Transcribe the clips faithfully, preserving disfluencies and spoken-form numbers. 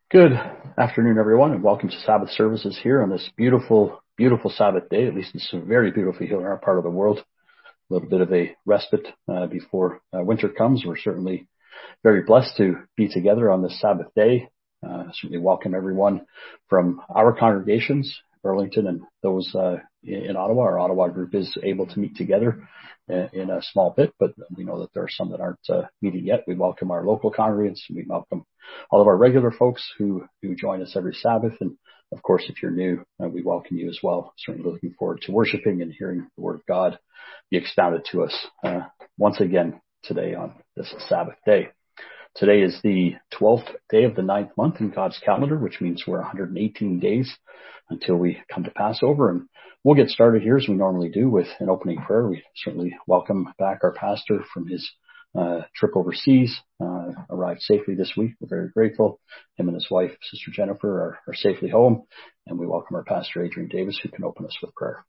Good afternoon, everyone, and welcome to Sabbath services here on this beautiful, beautiful Sabbath day. At least it's very beautiful here in our part of the world. A little bit of a respite uh, before uh, winter comes. We're certainly very blessed to be together on this Sabbath day. Uh, certainly welcome everyone from our congregations, Burlington, and those uh, in Ottawa. Our Ottawa group is able to meet together in a small bit, but we know that there are some that aren't uh, meeting yet. We welcome our local congregants. We welcome all of our regular folks who, who join us every Sabbath. And of course, if you're new, uh, we welcome you as well. Certainly looking forward to worshiping and hearing the word of God be expounded to us uh, once again today on this Sabbath day. Today is the twelfth day of the ninth month in God's calendar, which means we're one hundred eighteen days until we come to Passover. And we'll get started here as we normally do with an opening prayer. We certainly welcome back our pastor from his uh, trip overseas, uh, arrived safely this week. We're very grateful. Him and his wife, Sister Jennifer, are, are safely home. And we welcome our pastor, Adrian Davis, who can open us with prayer.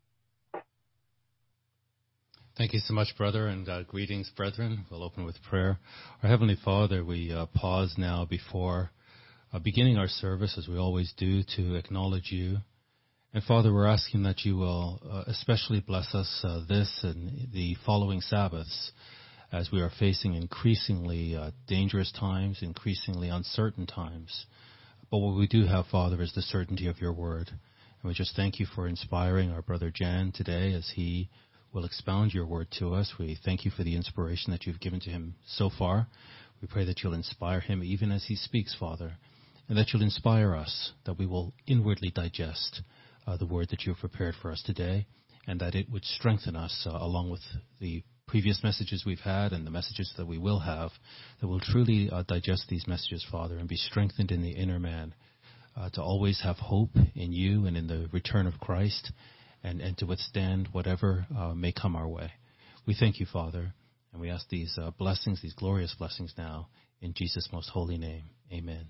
Thank you so much, brother, and uh, greetings, brethren. We'll open with prayer. Our Heavenly Father, we uh, pause now before uh, beginning our service, as we always do, to acknowledge you. And Father, we're asking that you will uh, especially bless us uh, this and the following Sabbaths, as we are facing increasingly uh, dangerous times, increasingly uncertain times. But what we do have, Father, is the certainty of your word. And we just thank you for inspiring our brother Jan today as he will expound your word to us. We thank you for the inspiration that you've given to him so far. We pray that you'll inspire him even as he speaks, Father, and that you'll inspire us, that we will inwardly digest uh, the word that you've prepared for us today, and that it would strengthen us uh, along with the previous messages we've had and the messages that we will have, that we'll truly uh, digest these messages, Father, and be strengthened in the inner man uh, to always have hope in you and in the return of Christ, And, and to withstand whatever uh, may come our way. We thank you, Father, and we ask these uh, blessings, these glorious blessings now, in Jesus' most holy name. Amen.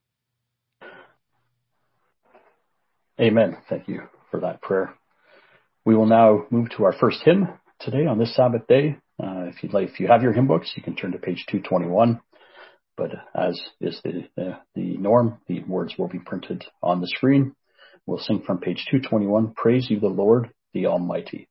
Amen. Thank you for that prayer. We will now move to our first hymn today on this Sabbath day. Uh, if you'd like, if you have your hymn books, you can turn to page two twenty-one. But as is the, uh, the norm, the words will be printed on the screen. We'll sing from page two twenty-one, Praise You the Lord, the Almighty.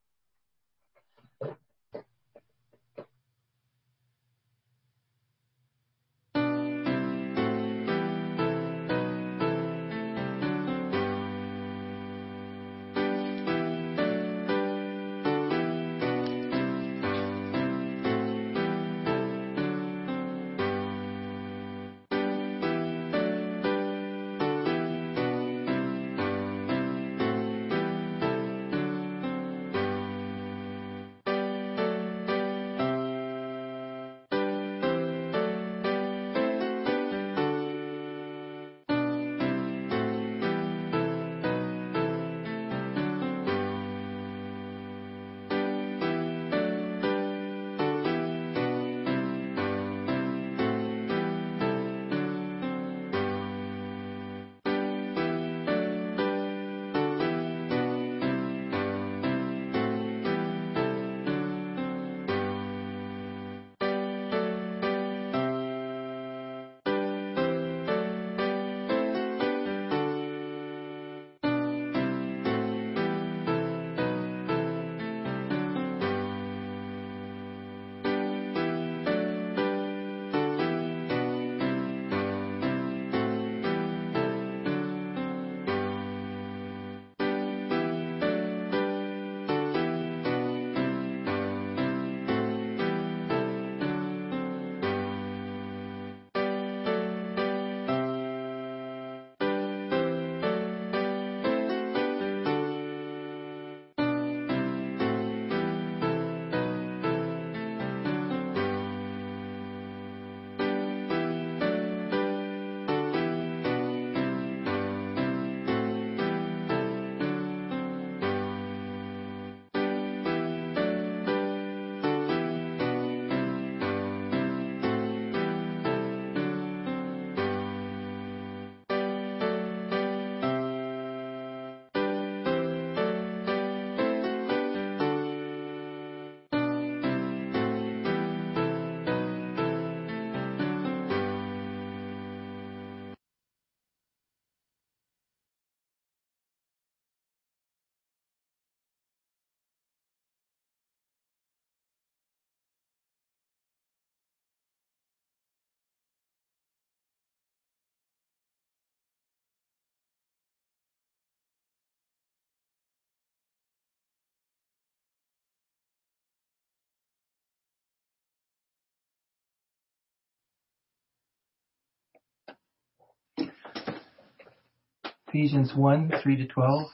Ephesians one, three to twelve.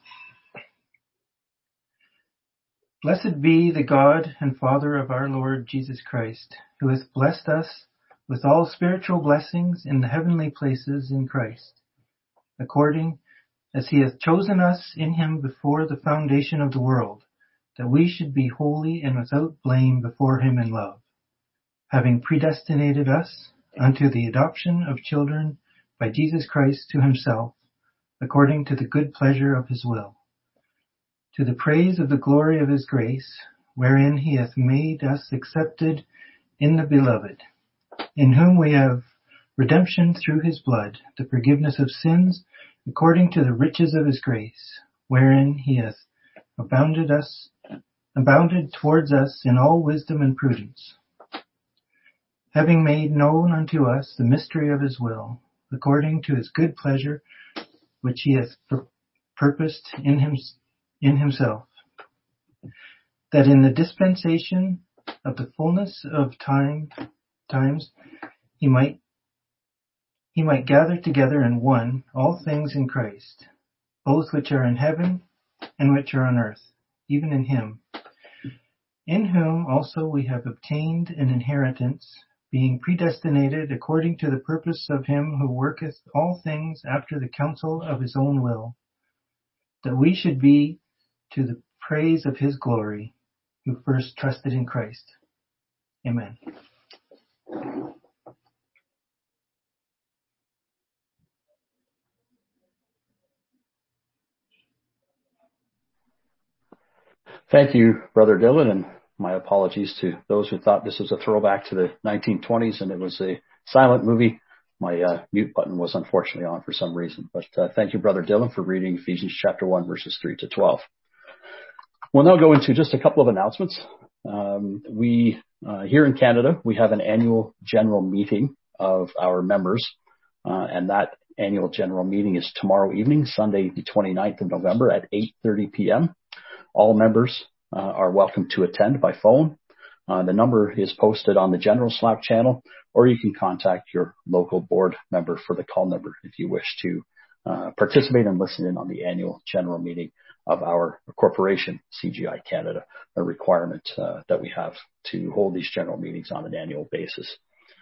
Blessed be the God and Father of our Lord Jesus Christ, who hath blessed us with all spiritual blessings in the heavenly places in Christ, according as he hath chosen us in him before the foundation of the world, that we should be holy and without blame before him in love, having predestinated us unto the adoption of children by Jesus Christ to himself, according to the good pleasure of his will, to the praise of the glory of his grace, wherein he hath made us accepted in the beloved, in whom we have redemption through his blood, the forgiveness of sins, according to the riches of his grace, wherein he hath abounded us, abounded towards us in all wisdom and prudence, having made known unto us the mystery of his will, according to his good pleasure, which he hath pur- purposed in him, in himself, that in the dispensation of the fullness of time, times, he might, he might gather together in one all things in Christ, both which are in heaven and which are on earth, even in him, in whom also we have obtained an inheritance, being predestinated according to the purpose of him who worketh all things after the counsel of his own will, that we should be to the praise of his glory, who first trusted in Christ. Amen. Thank you, Brother Dylan, and my apologies to those who thought this was a throwback to the nineteen twenties and it was a silent movie. My uh, mute button was unfortunately on for some reason. But uh, thank you, Brother Dylan, for reading Ephesians chapter one, verses three to twelve. We'll now go into just a couple of announcements. Um, we, uh, here in Canada, we have an annual general meeting of our members, uh, and that annual general meeting is tomorrow evening, Sunday, the twenty-ninth of November at eight thirty p.m. All members uh, are welcome to attend by phone. Uh, the number is posted on the general Slack channel, or you can contact your local board member for the call number if you wish to uh, participate and listen in on the annual general meeting of our corporation, C G I Canada, a requirement uh, that we have to hold these general meetings on an annual basis.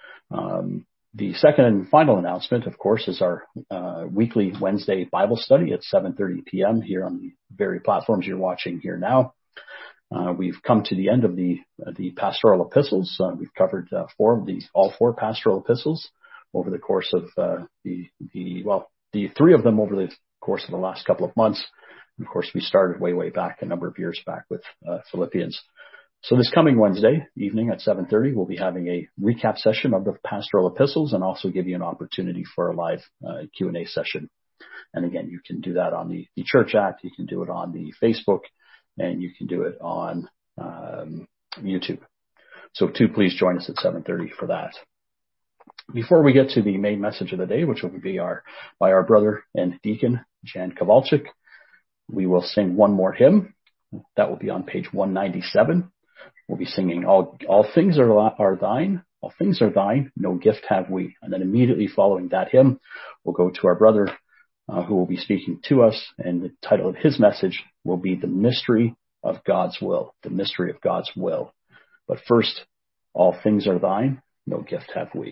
Um, the second and final announcement, of course, is our uh, weekly Wednesday Bible study at seven thirty p.m. here on the very platforms you're watching here now. Uh, we've come to the end of the uh, the pastoral epistles. Uh, we've covered uh, four of the all four pastoral epistles over the course of uh, the the well the three of them over the course of the last couple of months. And of course, we started way way back a number of years back with uh, Philippians. So this coming Wednesday evening at seven thirty, we'll be having a recap session of the pastoral epistles and also give you an opportunity for a live uh, Q and A session. And again, you can do that on the, the Church app, you can do it on the Facebook, and you can do it on um, YouTube. So do please join us at seven thirty for that. Before we get to the main message of the day, which will be our by our brother and deacon, Jan Kowalczyk, we will sing one more hymn. That will be on page one ninety-seven. We'll be singing, all, all things are, are thine, all things are thine, no gift have we. And then immediately following that hymn, we'll go to our brother uh, who will be speaking to us. And the title of his message will be The Mystery of God's Will, the mystery of God's will. But first, all things are thine, no gift have we.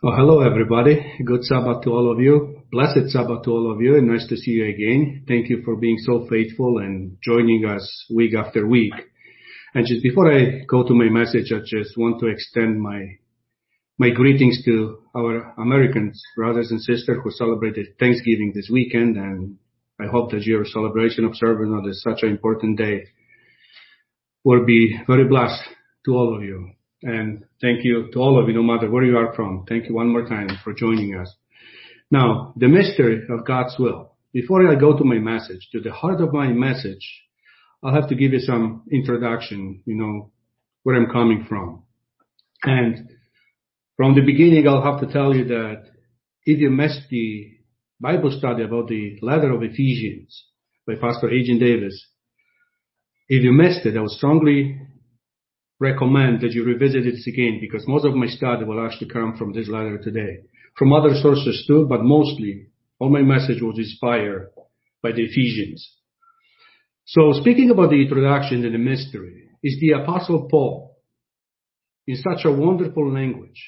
Oh, hello, everybody. Good Sabbath to all of you. Blessed Sabbath to all of you, and nice to see you again. Thank you for being so faithful and joining us week after week. And just before I go to my message, I just want to extend my my greetings to our American brothers and sisters who celebrated Thanksgiving this weekend, and I hope that your celebration of service on this such an important day will be very blessed to all of you. And thank you to all of you, no matter where you are from. Thank you one more time for joining us. Now, the mystery of God's will. Before I go to my message, to the heart of my message, I'll have to give you some introduction, you know, where I'm coming from. And from the beginning, I'll have to tell you that if you missed the Bible study about the letter of Ephesians by Pastor Agent Davis, if you missed it, I would strongly recommend that you revisit it again, because most of my study will actually come from this letter today. From other sources too, but mostly all my message was inspired by the Ephesians. So speaking about the introduction and the mystery, is the Apostle Paul, in such a wonderful language,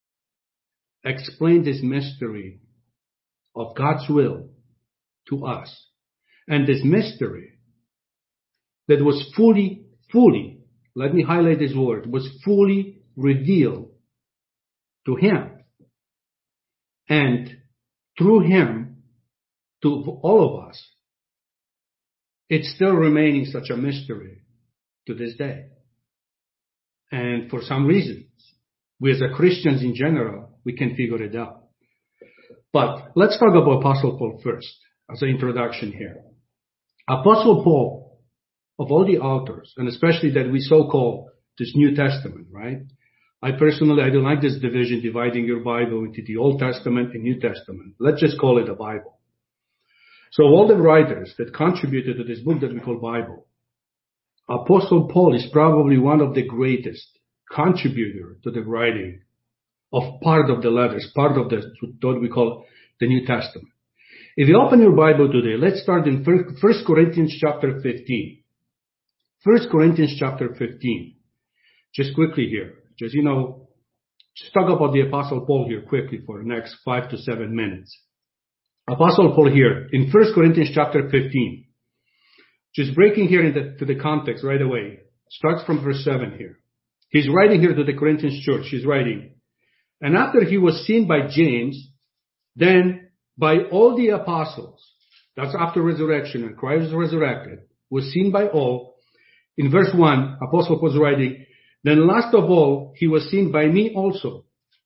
explained this mystery of God's will to us. And this mystery that was fully, fully, let me highlight this word, was fully revealed to him. And through him, to all of us, it's still remaining such a mystery to this day. And for some reasons, we as a Christians in general, we can figure it out. But let's talk about Apostle Paul first, as an introduction here. Apostle Paul, of all the authors, and especially that we so-call this New Testament, right? I personally, I don't like this division, dividing your Bible into the Old Testament and New Testament. Let's just call it a Bible. So all the writers that contributed to this book that we call Bible, Apostle Paul is probably one of the greatest contributor to the writing of part of the letters, part of the, what we call the New Testament. If you open your Bible today, let's start in First Corinthians chapter fifteen. First Corinthians chapter fifteen. Just quickly here, just, you know, just talk about the Apostle Paul here quickly for the next five to seven minutes. Apostle Paul here in First Corinthians chapter fifteen. Just breaking here into the, the context right away. Starts from verse seven here. He's writing here to the Corinthians church. He's writing, and after he was seen by James, then by all the apostles, that's after resurrection, and Christ was resurrected, was seen by all. In verse one, Apostle Paul was writing, then last of all, he was seen by me also.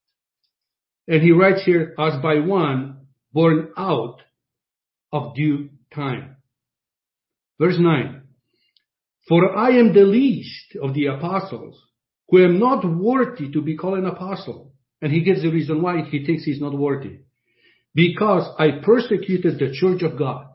And he writes here, as by one born out of due time. Verse nine, for I am the least of the apostles, who am not worthy to be called an apostle. And he gives the reason why he thinks he's not worthy. Because I persecuted the church of God.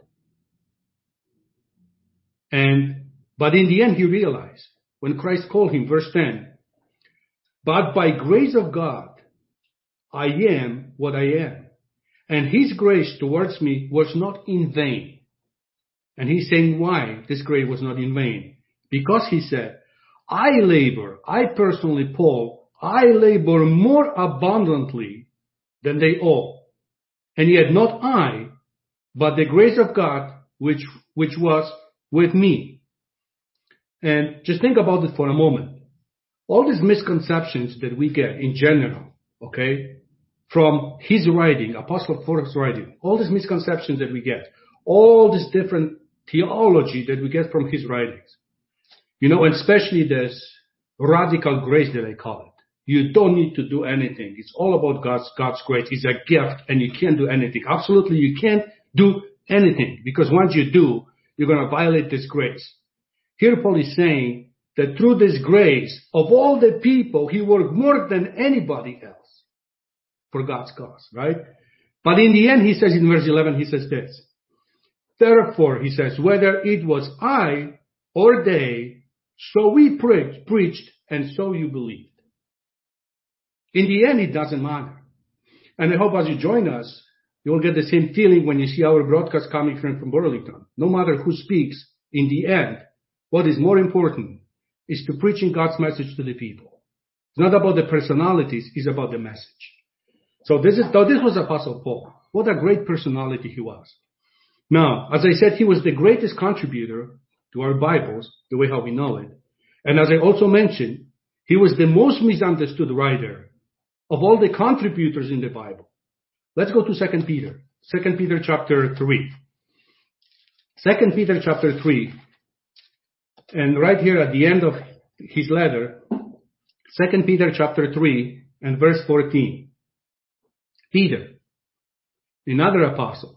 And But in the end, he realized, when Christ called him, verse ten, but by grace of God, I am what I am. And his grace towards me was not in vain. And he's saying why this grace was not in vain. Because he said, I labor, I personally, Paul, I labor more abundantly than they all. And yet not I, but the grace of God, which, which was with me. And just think about it for a moment. All these misconceptions that we get in general, okay, from his writing, Apostle Paul's writing, all these misconceptions that we get, all this different theology that we get from his writings, you know, and especially this radical grace that I call it. You don't need to do anything. It's all about God's, God's grace. It's a gift and you can't do anything. Absolutely, you can't do anything, because once you do, you're going to violate this grace. Here Paul is saying that through this grace, of all the people, he worked more than anybody else for God's cause, right? But in the end, he says in verse eleven, he says this. Therefore, he says, whether it was I or they, so we preached, preached, and so you believed. In the end, it doesn't matter. And I hope as you join us, you will get the same feeling when you see our broadcast coming from, from Burlington. No matter who speaks, in the end, what is more important is to preaching God's message to the people. It's not about the personalities, it's about the message. So this is, though this was Apostle Paul. What a great personality he was. Now, as I said, he was the greatest contributor to our Bibles, the way how we know it. And as I also mentioned, he was the most misunderstood writer of all the contributors in the Bible. Let's go to Second Peter. Second Peter chapter three. Second Peter chapter three. And right here at the end of his letter, Second Peter chapter three and verse fourteen. Peter, another apostle,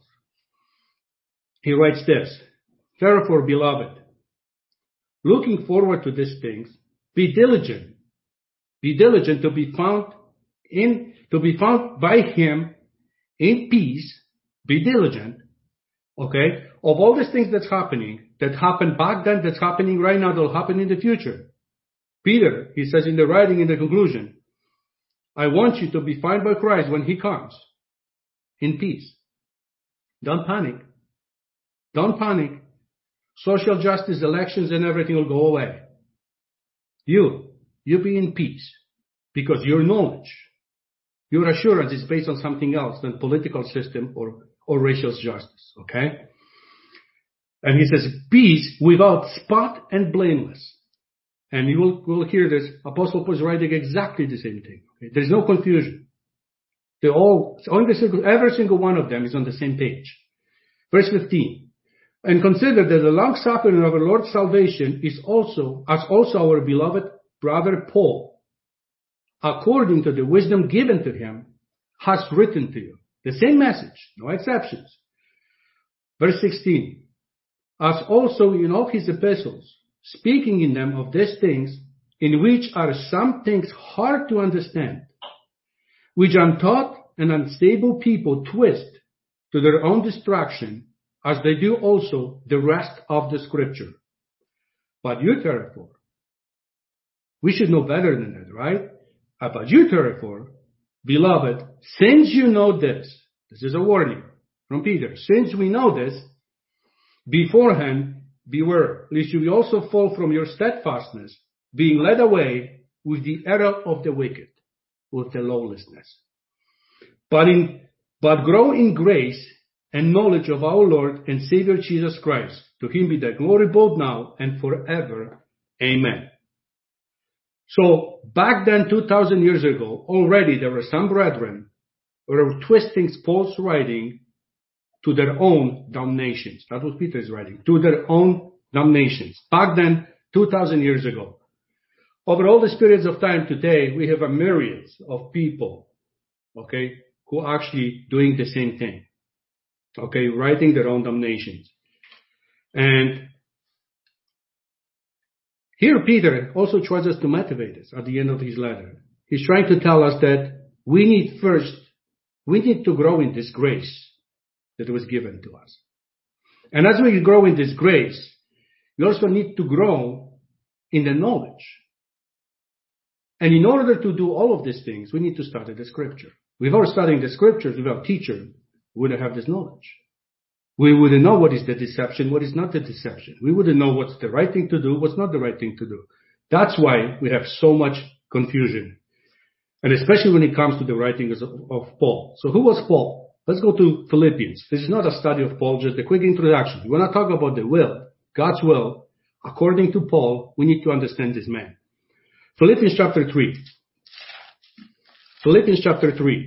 he writes this, therefore, beloved, looking forward to these things, be diligent, be diligent to be found in, to be found by him in peace, be diligent, okay, of all these things that's happening, that happened back then, that's happening right now, that'll happen in the future. Peter, he says in the writing in the conclusion, I want you to be found by Christ when he comes in peace. Don't panic. Don't panic. Social justice, elections, and everything will go away. You, you be in peace because your knowledge, your assurance is based on something else than political system or, or racial justice. Okay? And he says, peace without spot and blameless. And you will, will hear this. Apostle Paul is writing exactly the same thing. Okay? There's no confusion. They all, every single, every single one of them is on the same page. Verse fifteen. And consider that the long suffering of our Lord's salvation is also, as also our beloved brother Paul, according to the wisdom given to him, has written to you. The same message, no exceptions. Verse sixteen. As also in all his epistles, speaking in them of these things, in which are some things hard to understand, which untaught and unstable people twist to their own destruction, as they do also the rest of the scripture. But you therefore, we should know better than that, right? But you therefore, beloved, since you know this, this is a warning from Peter, since we know this, beforehand, beware, lest you also fall from your steadfastness, being led away with the error of the wicked, with the lawlessness. But in, but grow in grace and knowledge of our Lord and Savior Jesus Christ. To him be the glory both now and forever. Amen. So back then, two thousand years ago, already there were some brethren who were twisting Paul's writing to their own damnations. That's what Peter is writing, to their own damnations. Back then, two thousand years ago. Over all the periods of time today, we have a myriad of people, okay, who are actually doing the same thing. Okay, writing their own damnations. And here Peter also tries us to motivate us at the end of his letter. He's trying to tell us that we need first, we need to grow in this grace that was given to us. And as we grow in this grace, we also need to grow in the knowledge. And in order to do all of these things, we need to study the scripture. Without studying the scriptures, without teacher, we wouldn't have this knowledge. We wouldn't know what is the deception, what is not the deception. We wouldn't know what's the right thing to do, what's not the right thing to do. That's why we have so much confusion. And especially when it comes to the writings of, of Paul. So who was Paul? Let's go to Philippians. This is not a study of Paul, just a quick introduction. We want to talk about the will, God's will. According to Paul, we need to understand this man. Philippians chapter three. Philippians chapter three.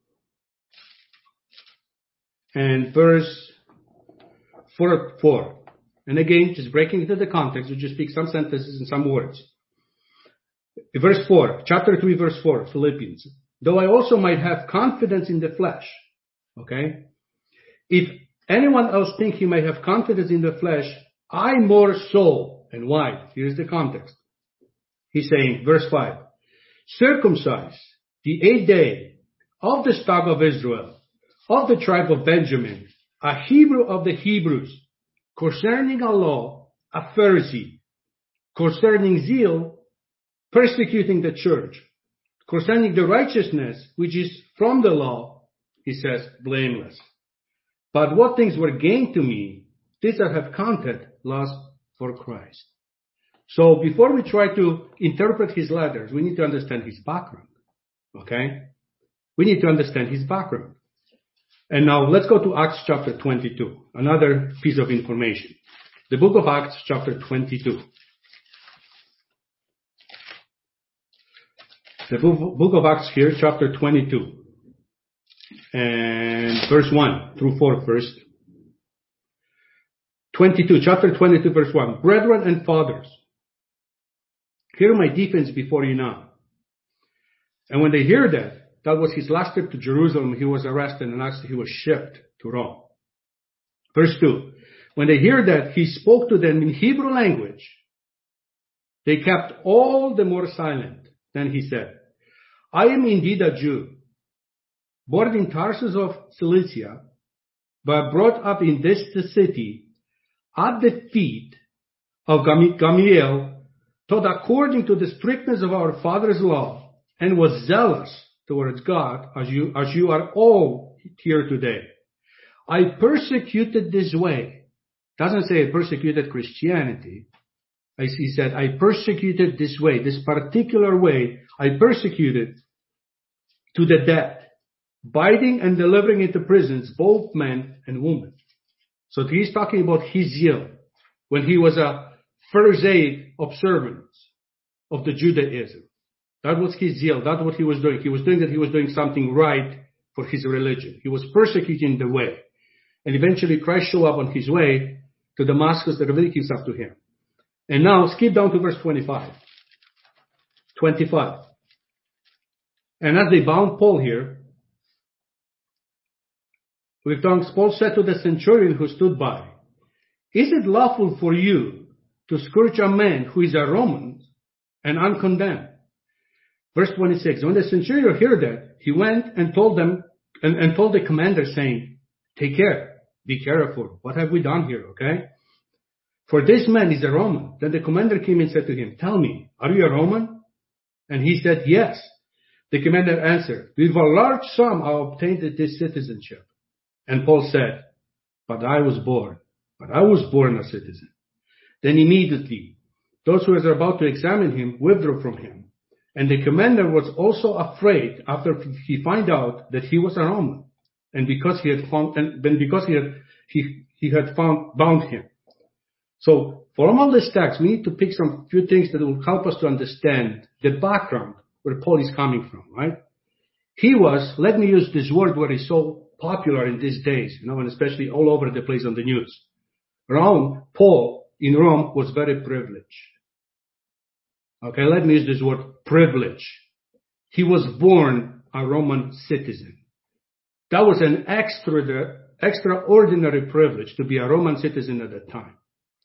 And verse four, four. And again, just breaking into the context, we just speak some sentences and some words. Verse four, chapter three, verse four, Philippians. Though I also might have confidence in the flesh. Okay? If anyone else think he may have confidence in the flesh, I more so. And why? Here's the context. He's saying, verse five, circumcised the eighth day of the stock of Israel, of the tribe of Benjamin, a Hebrew of the Hebrews, concerning a law, a Pharisee, concerning zeal, persecuting the church, concerning the righteousness which is from the law, he says, blameless. But what things were gained to me, this I have counted loss for Christ. So before we try to interpret his letters, we need to understand his background. Okay? we need to understand his background. And now let's go to Acts chapter twenty-two, another piece of information. The book of Acts chapter twenty-two. The book of Acts here, chapter twenty-two. And verse one through four first. twenty-two, chapter twenty-two, verse one. Brethren and fathers, hear my defense before you now. And when they hear that, that was his last trip to Jerusalem. He was arrested and actually he was shipped to Rome. Verse two. When they hear that, he spoke to them in Hebrew language. They kept all the more silent. Then he said, I am indeed a Jew, born in Tarsus of Cilicia, but brought up in this city at the feet of Gamaliel, taught according to the strictness of our father's law, and was zealous towards God, as you, as you are all here today. I persecuted this way. Doesn't say I persecuted Christianity. As he said, I persecuted this way, this particular way, I persecuted to the death, biting and delivering into prisons both men and women. So he's talking about his zeal when he was a Pharisee observant of the Judaism. That was his zeal. That's what he was doing. He was doing that. He was doing something right for his religion. He was persecuting the way. And eventually Christ showed up on his way to Damascus to reveal himself to him. And now skip down to verse twenty-five. twenty-five. And as they bound Paul here, with tongues, Paul said to the centurion who stood by, is it lawful for you to scourge a man who is a Roman and uncondemned? Verse twenty-six. When the centurion heard that, he went and told them and, and told the commander, saying, take care, be careful. What have we done here, okay? For this man is a Roman. Then the commander came and said to him, tell me, are you a Roman? And he said, yes. The commander answered, with a large sum I obtained this citizenship. And Paul said, but I was born, but I was born a citizen. Then immediately, those who were about to examine him withdrew from him. And the commander was also afraid after he found out that he was a Roman. And because he had found, and because he had, he, he had found, bound him. So, from all this text, we need to pick some few things that will help us to understand the background where Paul is coming from, right? He was, let me use this word where it's so popular in these days, you know, and especially all over the place on the news. Rome, Paul in Rome was very privileged. Okay, let me use this word, privilege. He was born a Roman citizen. That was an extra, extraordinary privilege to be a Roman citizen at that time.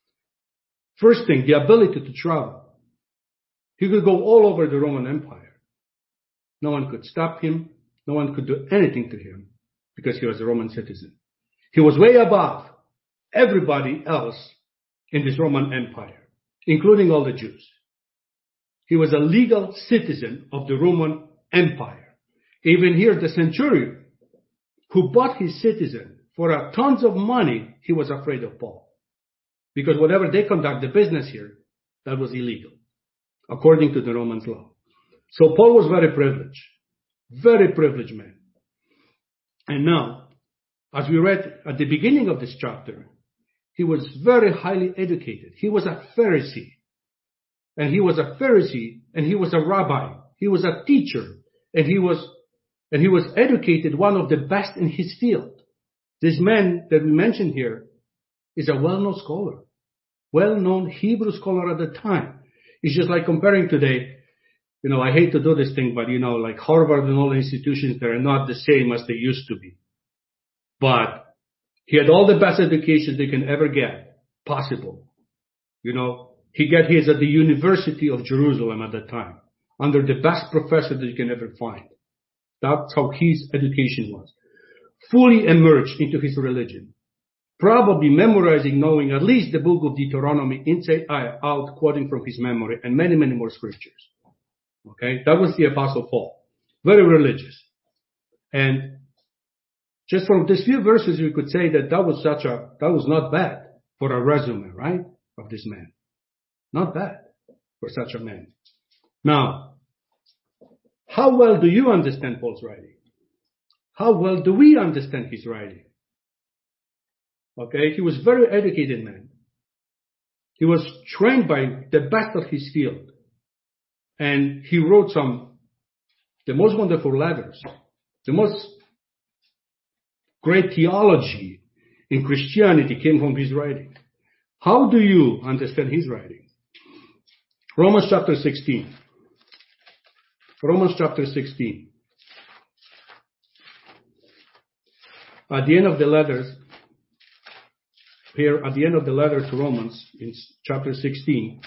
First thing, the ability to travel. He could go all over the Roman Empire. No one could stop him. No one could do anything to him because he was a Roman citizen. He was way above everybody else in this Roman Empire, including all the Jews. He was a legal citizen of the Roman Empire. Even here, the centurion who bought his citizen for a tons of money, he was afraid of Paul. Because whatever they conduct the business here, that was illegal, according to the Romans' law. So Paul was very privileged, very privileged man. And now, as we read at the beginning of this chapter, he was very highly educated. He was a Pharisee. And he was a Pharisee, and he was a rabbi. He was a teacher, and he was, and he was educated, one of the best in his field. This man that we mentioned here is a well-known scholar, well-known Hebrew scholar at the time. It's just like comparing today, you know, I hate to do this thing, but you know, like Harvard and all the institutions, they're not the same as they used to be. But he had all the best education they can ever get possible. You know, he got his at the University of Jerusalem at that time, under the best professor that you can ever find. That's how his education was. Fully immersed into his religion. Probably memorizing, knowing at least the book of Deuteronomy inside out, quoting from his memory, and many, many more scriptures. Okay, that was the Apostle Paul. Very religious. And just from these few verses, we could say that that was such a, that was not bad for a resume, right, of this man. Not bad for such a man. Now, how well do you understand Paul's writing? how well do we understand his writing? Okay, he was a very educated man. He was trained by the best of his field. And he wrote some, the most wonderful letters, the most great theology in Christianity came from his writing. How do you understand his writing? Romans chapter sixteen. Romans chapter sixteen. At the end of the letters, here at the end of the letter to Romans, in chapter sixteen,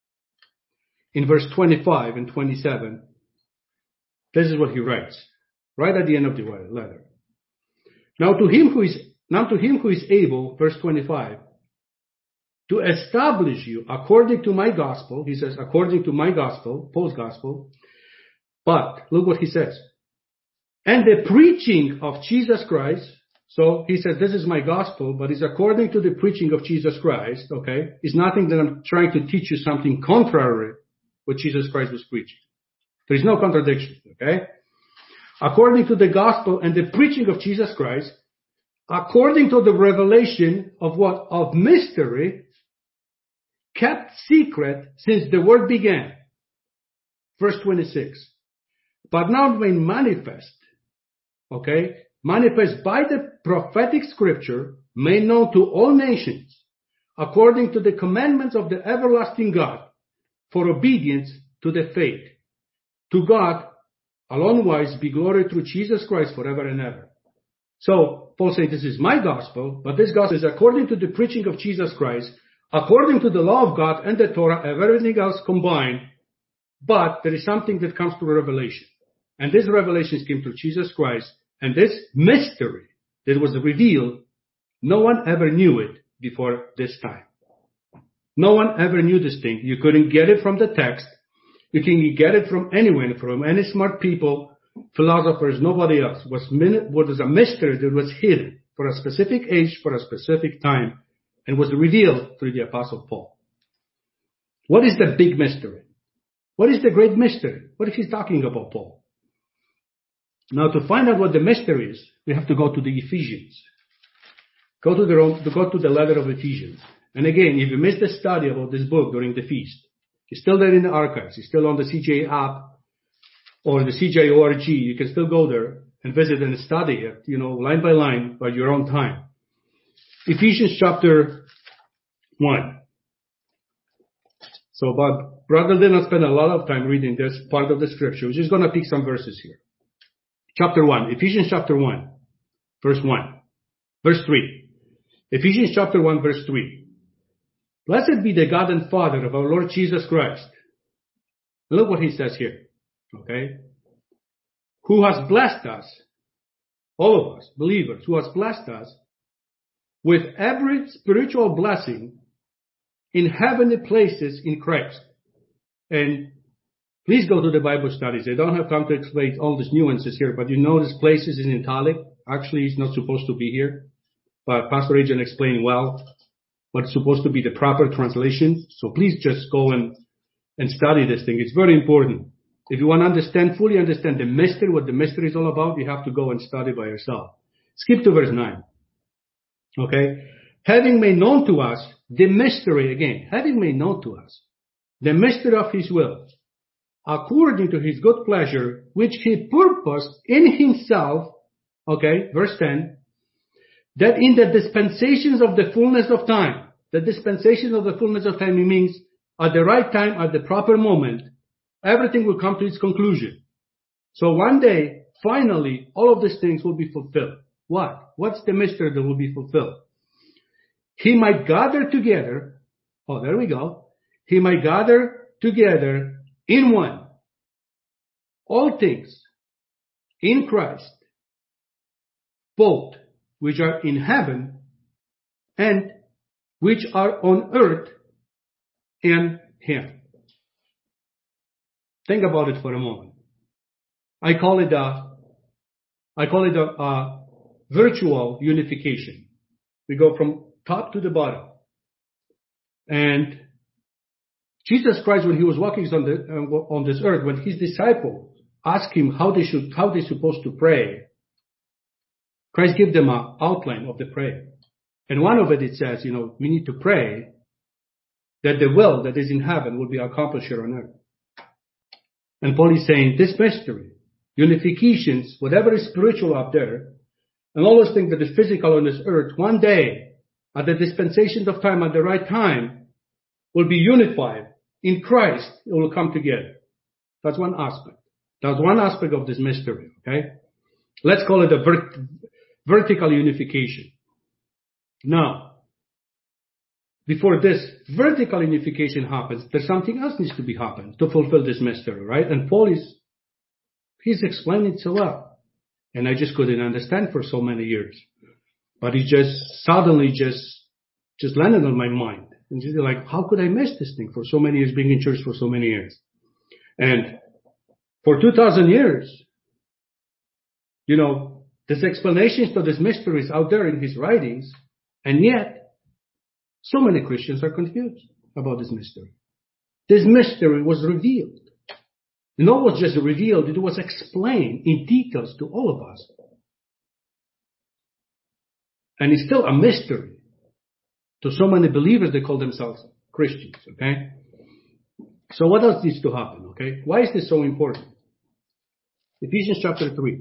in verse twenty-five and twenty-seven, this is what he writes, right at the end of the letter. Now to him who is, now to him who is able, verse twenty-five, to establish you according to my gospel, he says, according to my gospel, Paul's gospel, but look what he says, and the preaching of Jesus Christ. So he says, this is my gospel, but it's according to the preaching of Jesus Christ, okay? It's nothing that I'm trying to teach you something contrary what Jesus Christ was preaching. There is no contradiction, okay? According to the gospel and the preaching of Jesus Christ, according to the revelation of what? Of mystery, kept secret since the world began. Verse twenty-six. But now made manifest, okay? Manifest by the prophetic scripture, made known to all nations, according to the commandments of the everlasting God, for obedience to the faith. To God, alone wise, be glory through Jesus Christ forever and ever. So, Paul says, this is my gospel, but this gospel is according to the preaching of Jesus Christ, according to the law of God and the Torah, and everything else combined, but there is something that comes through revelation. And this revelation came through Jesus Christ. And this mystery that was revealed, no one ever knew it before this time. No one ever knew this thing. You couldn't get it from the text. You can get it from anywhere, from any smart people, philosophers, nobody else. It was, what was a mystery that was hidden for a specific age, for a specific time, and was revealed through the Apostle Paul. What is the big mystery? What is the great mystery? What is he talking about, Paul? Now, to find out what the mystery is, we have to go to the Ephesians. Go to the, to go to the letter of Ephesians. And again, if you missed the study about this book during the feast, it's still there in the archives. It's still on the C J A app or the C J O R G. You can still go there and visit and study it, you know, line by line, by your own time. Ephesians chapter one. So, but brother did not spend a lot of time reading this part of the scripture. We're just going to pick some verses here. Chapter one, Ephesians chapter one, verse one, verse three. Ephesians chapter one, verse three. Blessed be the God and Father of our Lord Jesus Christ. Look what he says here, okay? Who has blessed us, all of us, believers, who has blessed us with every spiritual blessing in heavenly places in Christ. And please go to the Bible studies. I don't have time to explain all these nuances here, but you notice places in italic. Actually, it's not supposed to be here, but Pastor Agent explained well what's supposed to be the proper translation. So please just go and, and study this thing. It's very important. If you want to understand, fully understand the mystery, what the mystery is all about, you have to go and study by yourself. Skip to verse nine. Okay? Having made known to us the mystery, again, having made known to us the mystery of his will, according to his good pleasure, which he purposed in himself, okay, verse ten, that in the dispensations of the fullness of time, the dispensations of the fullness of time means at the right time, at the proper moment, everything will come to its conclusion. So one day, finally, all of these things will be fulfilled. What? What's the mystery that will be fulfilled? He might gather together, oh, there we go. He might gather together in one all things in Christ, both which are in heaven and which are on earth in him. Think about it for a moment. I call it a, I call it a, a virtual unification. We go from top to the bottom. And Jesus Christ, when he was walking on, the, uh, on this earth, when his disciples asked him how they should, how they supposed to pray, Christ gave them an outline of the prayer. And one of it, it says, you know, we need to pray that the will that is in heaven will be accomplished here on earth. And Paul is saying this mystery, unifications, whatever is spiritual up there, and all those things that is physical on this earth, one day, at the dispensation of time, at the right time, will be unified in Christ. It will come together. That's one aspect. That's one aspect of this mystery, okay? Let's call it a vert- vertical unification. Now, before this vertical unification happens, there's something else needs to be happened to fulfill this mystery, right? And Paul is, he's explaining it so well. And I just couldn't understand for so many years. But it just suddenly just, just landed on my mind. And just like, how could I miss this thing for so many years, being in church for so many years? And for two thousand years, you know, there's explanations to these mysteries out there in his writings. And yet, so many Christians are confused about this mystery. This mystery was revealed. Not was just revealed, it was explained in details to all of us. And it's still a mystery to so many believers that call themselves Christians, okay? So what else needs to happen, okay? Why is this so important? Ephesians chapter three.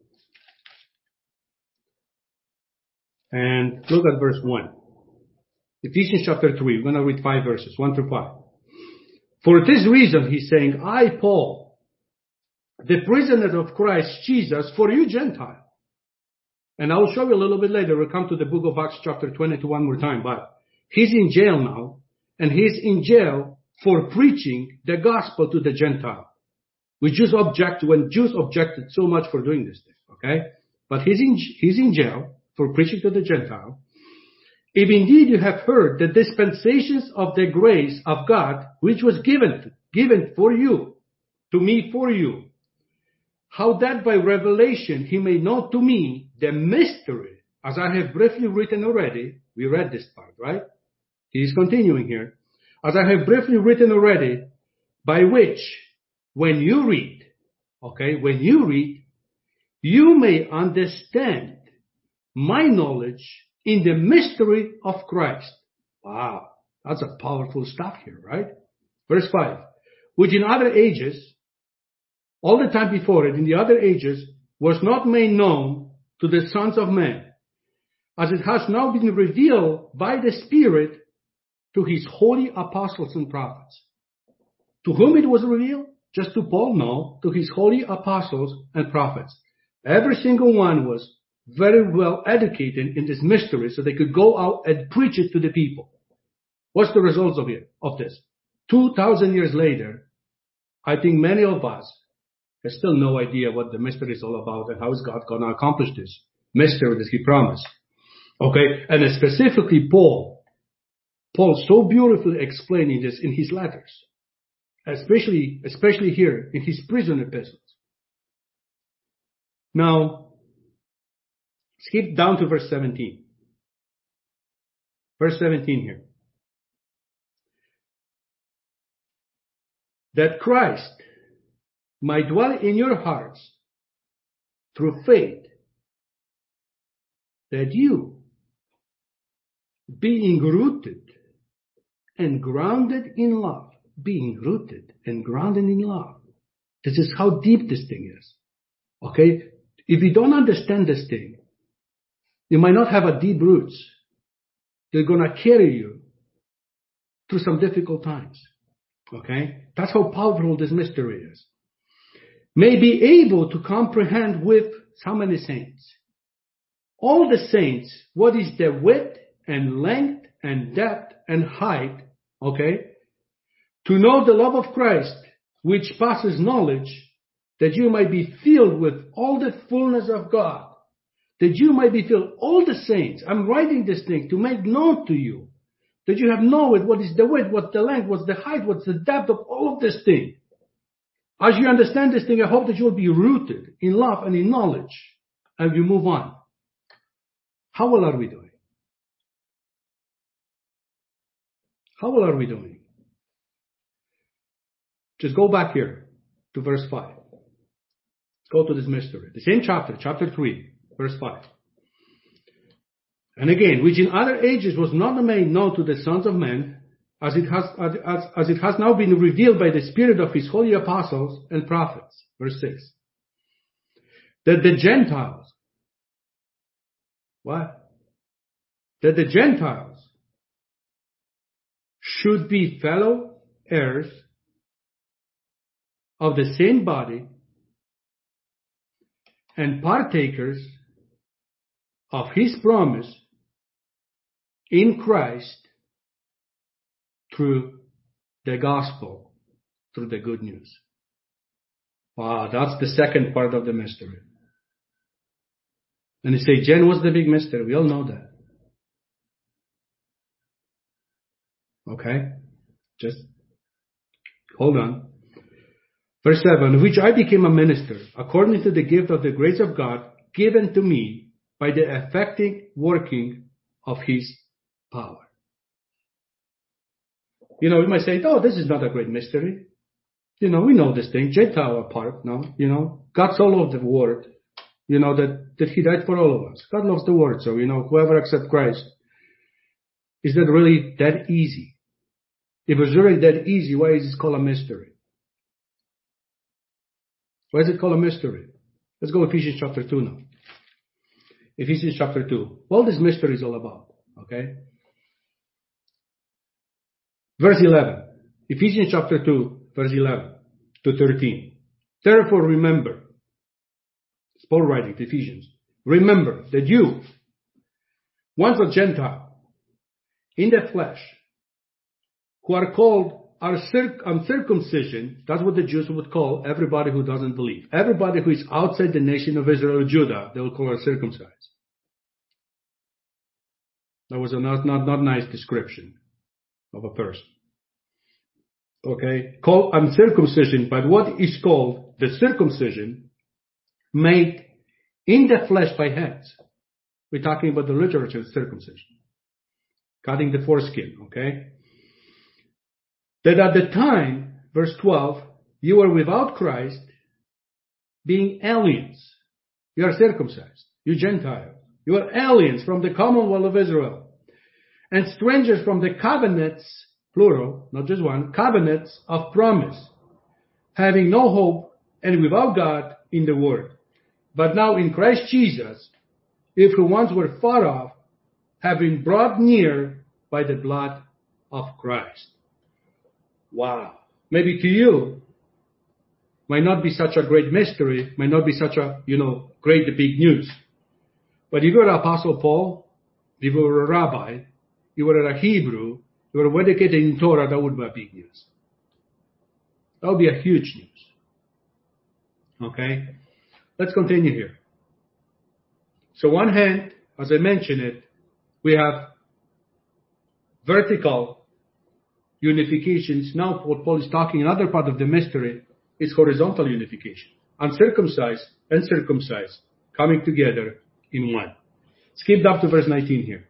And look at verse one. Ephesians chapter three, we're going to read five verses, one through five. For this reason, he's saying, I, Paul, the prisoner of Christ Jesus, for you Gentiles. And I will show you a little bit later. We'll come to the book of Acts chapter twenty-two one more time. But he's in jail now. And he's in jail for preaching the gospel to the Gentile. We Jews object when Jews objected so much for doing this thing. Okay? But he's in, he's in jail for preaching to the Gentile. If indeed you have heard the dispensations of the grace of God, which was given, given for you, to me for you, how that by revelation he made known to me the mystery, as I have briefly written already. We read this part, right? He is continuing here. As I have briefly written already, by which, when you read, okay, when you read, you may understand my knowledge in the mystery of Christ. Wow, that's a powerful stuff here, right? Verse five, which in other ages, all the time before it, in the other ages, was not made known to the sons of men, as it has now been revealed by the Spirit to his holy apostles and prophets. To whom it was revealed? Just to Paul? No, to his holy apostles and prophets. Every single one was very well educated in this mystery so they could go out and preach it to the people. What's the results of it, of this? Two thousand years later, I think many of us have still no idea what the mystery is all about and how is God going to accomplish this mystery that he promised. Okay, and specifically Paul. Paul so beautifully explaining this in his letters, especially, especially here in his prison epistles. Now, skip down to verse seventeen. Verse seventeen here. That Christ might dwell in your hearts through faith, that you, being rooted and grounded in love, being rooted and grounded in love. This is how deep this thing is. Okay? If you don't understand this thing, you might not have a deep roots. They're going to carry you through some difficult times. Okay? That's how powerful this mystery is. May be able to comprehend with how many saints? All the saints, what is the width and length and depth and height, okay? To know the love of Christ, which passes knowledge, that you might be filled with all the fullness of God. That you might be filled, all the saints. I'm writing this thing to make known to you that you have known what is the width, what's the length, what's the height, what's the depth of all of this thing. As you understand this thing, I hope that you will be rooted in love and in knowledge as you move on. How well are we doing? How well are we doing? Just go back here to verse five. Let's go to this mystery. The same chapter, chapter three, verse five. And again, which in other ages was not made known to the sons of men, as it has, as, as it has now been revealed by the Spirit of his holy apostles and prophets. Verse six. That the Gentiles, what? That the Gentiles should be fellow heirs of the same body and partakers of his promise in Christ through the gospel, through the good news. Wow, that's the second part of the mystery. And you say, Jen, what's the big mystery? We all know that. Okay? Just hold on. Verse seven, which I became a minister, according to the gift of the grace of God, given to me by the effective working of his power. You know, we might say, oh, this is not a great mystery. You know, we know this thing. Gentile apart, no? You know, God's all over the world. You know, that, that he died for all of us. God loves the world. So, you know, whoever accepts Christ, is that really that easy? If it was really that easy, why is it called a mystery? Why is it called a mystery? Let's go Ephesians chapter two now. Ephesians chapter two. What this mystery is all about. Okay? Verse eleven. Ephesians chapter two, verse eleven to thirteen. Therefore remember. It's Paul writing to Ephesians. Remember that you, once a Gentile, in the flesh, who are called are circ- uncircumcision, that's what the Jews would call everybody who doesn't believe. Everybody who is outside the nation of Israel or Judah, they will call uncircumcised. That was a not, not, not nice description of a person. Okay? Called uncircumcision, but what is called the circumcision made in the flesh by hands. We're talking about the literature of circumcision. Cutting the foreskin, okay? That at the time, verse twelve, you were without Christ, being aliens. You are circumcised. You Gentiles. You are aliens from the commonwealth of Israel. And strangers from the covenants, plural, not just one, covenants of promise, having no hope and without God in the world. But now in Christ Jesus, if who once were far off, have been brought near by the blood of Christ. Wow. Maybe to you, might not be such a great mystery, might not be such a, you know, great big news. But if you were Apostle Paul, if you were a rabbi, you were a Hebrew, you were educated in Torah, that would be a big news. That would be a huge news. Okay? Let's continue here. So one hand, as I mentioned it, we have vertical unifications. Now what Paul is talking, another part of the mystery, is horizontal unification. Uncircumcised and circumcised coming together in one. Skip up to verse nineteen here.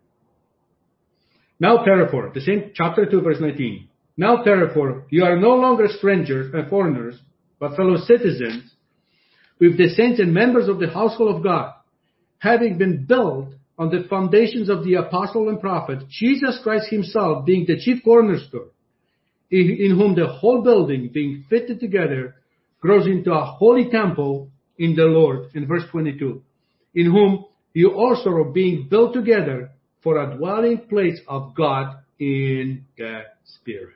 Now therefore, the same chapter two, verse nineteen. Now therefore, you are no longer strangers and foreigners, but fellow citizens with the saints and members of the household of God, having been built on the foundations of the apostle and prophet, Jesus Christ himself being the chief cornerstone, in, in whom the whole building being fitted together grows into a holy temple in the Lord. In verse twenty-two, in whom you also are being built together for a dwelling place of God in the Spirit.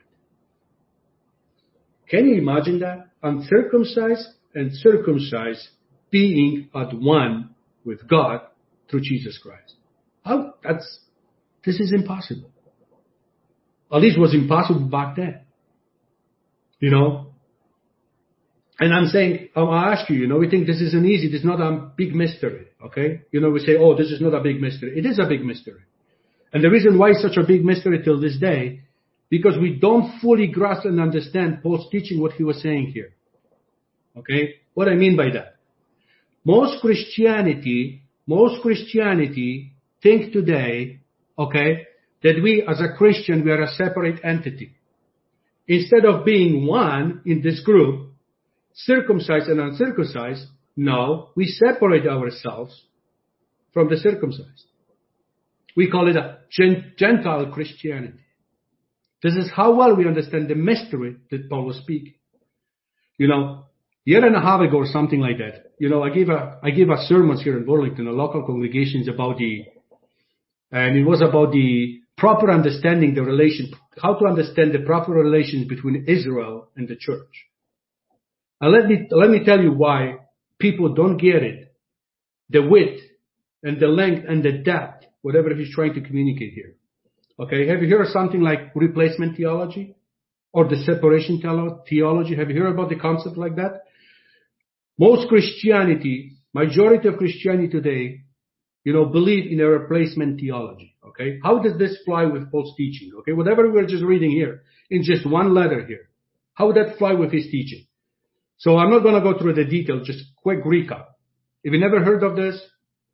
Can you imagine that? Uncircumcised and circumcised being at one with God through Jesus Christ. How? That's, this is impossible. At least it was impossible back then. You know? And I'm saying, I'll ask you, you know, we think this is an easy, this is not a big mystery, okay? You know, we say, oh, this is not a big mystery. It is a big mystery. And the reason why it's such a big mystery till this day, because we don't fully grasp and understand Paul's teaching, what he was saying here. Okay? What I mean by that? Most Christianity, most Christianity think today, okay, that we as a Christian, we are a separate entity. Instead of being one in this group, circumcised and uncircumcised, no, we separate ourselves from the circumcised. We call it a Gentile Christianity. This is how well we understand the mystery that Paul was speaking. You know, a year and a half ago or something like that, you know, I gave a, I gave a sermons here in Burlington, a local congregations about the, and it was about the proper understanding the relation, how to understand the proper relations between Israel and the church. And let me, let me tell you why people don't get it, the width and the length and the depth, whatever he's trying to communicate here. Okay, have you heard of something like replacement theology or the separation theology? Have you heard about the concept like that? Most Christianity, majority of Christianity today, you know, believe in a replacement theology. Okay, how does this fly with Paul's teaching? Okay, whatever we're just reading here in just one letter here, how would that fly with his teaching? So I'm not going to go through the detail, just quick recap. If you never heard of this,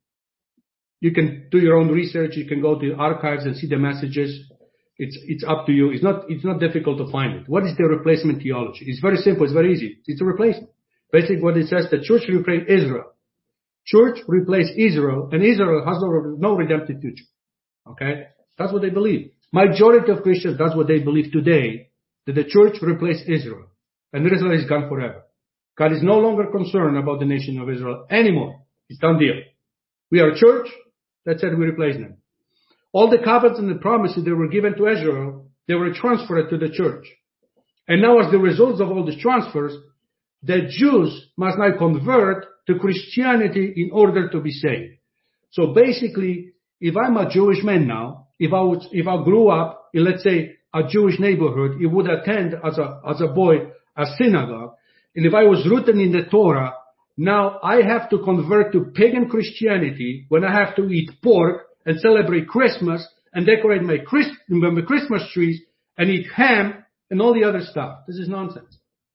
you can do your own research. You can go to the archives and see the messages. It's, it's up to you. It's not, it's not difficult to find it. What is the replacement theology? It's very simple. It's very easy. It's a replacement. Basically what it says, the church replaced Israel. Church replaced Israel, and Israel has no, no redemptive future. Okay? That's what they believe. Majority of Christians, that's what they believe today, that the church replaced Israel. And Israel is gone forever. God is no longer concerned about the nation of Israel anymore. It's done deal. We are a church. That's it. We replace them. All the covenants and the promises that were given to Israel, they were transferred to the church. And now as the result of all these transfers, the Jews must now convert to Christianity in order to be saved. So basically, if I'm a Jewish man now, if I would, if I grew up in, let's say, a Jewish neighborhood, it would attend as a, as a boy, a synagogue. And if I was rooted in the Torah, now I have to convert to pagan Christianity when I have to eat pork and celebrate Christmas and decorate my, Christ, my Christmas trees and eat ham and all the other stuff. This is nonsense.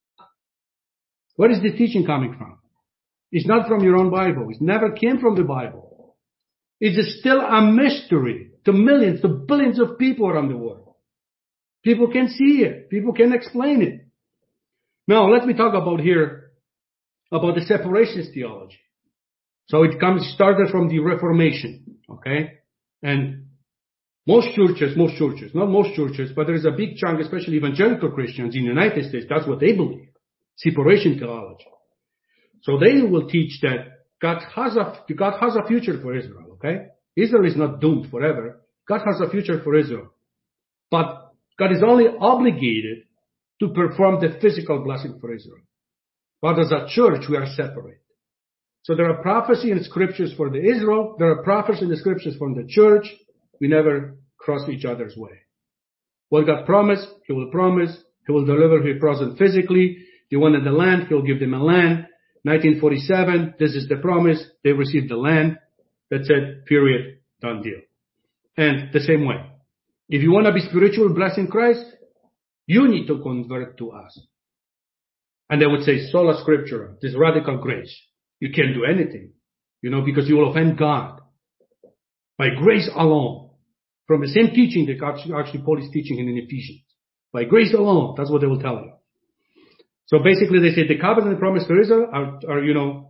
Where is the teaching coming from? It's not from your own Bible. It never came from the Bible. It is still a mystery to millions, to billions of people around the world. People can see it. People can explain it. Now, let me talk about here, about the separationist theology. So it comes, started from the Reformation, okay? And most churches, most churches, not most churches, but there is a big chunk, especially evangelical Christians in the United States, that's what they believe. Separation theology. So they will teach that God has a, God has a future for Israel, okay? Israel is not doomed forever. God has a future for Israel. But God is only obligated to perform the physical blessing for Israel. But as a church, we are separate. So there are prophecy and scriptures for the Israel. There are prophecy and the scriptures from the church. We never cross each other's way. What God promised, He will promise. He will deliver His present physically. They wanted the land, He'll give them a land. nineteen forty-seven, this is the promise. They received the land. That's it. Period. Done deal. And the same way. If you want to be spiritual blessed in Christ, you need to convert to us. And they would say, sola scriptura, this radical grace. You can't do anything, you know, because you will offend God. By grace alone. From the same teaching that actually Paul is teaching in Ephesians. By grace alone, that's what they will tell you. So basically they say the covenant and promise for Israel are, are, you know,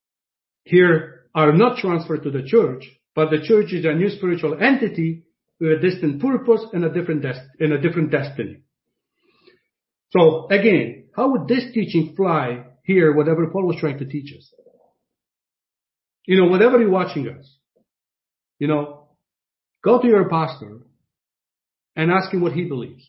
here are not transferred to the church, but the church is a new spiritual entity with a distinct purpose and a different, dest- and a different destiny. So again, how would this teaching fly here, whatever Paul was trying to teach us? You know, whatever you're watching us, you know, go to your pastor and ask him what he believes.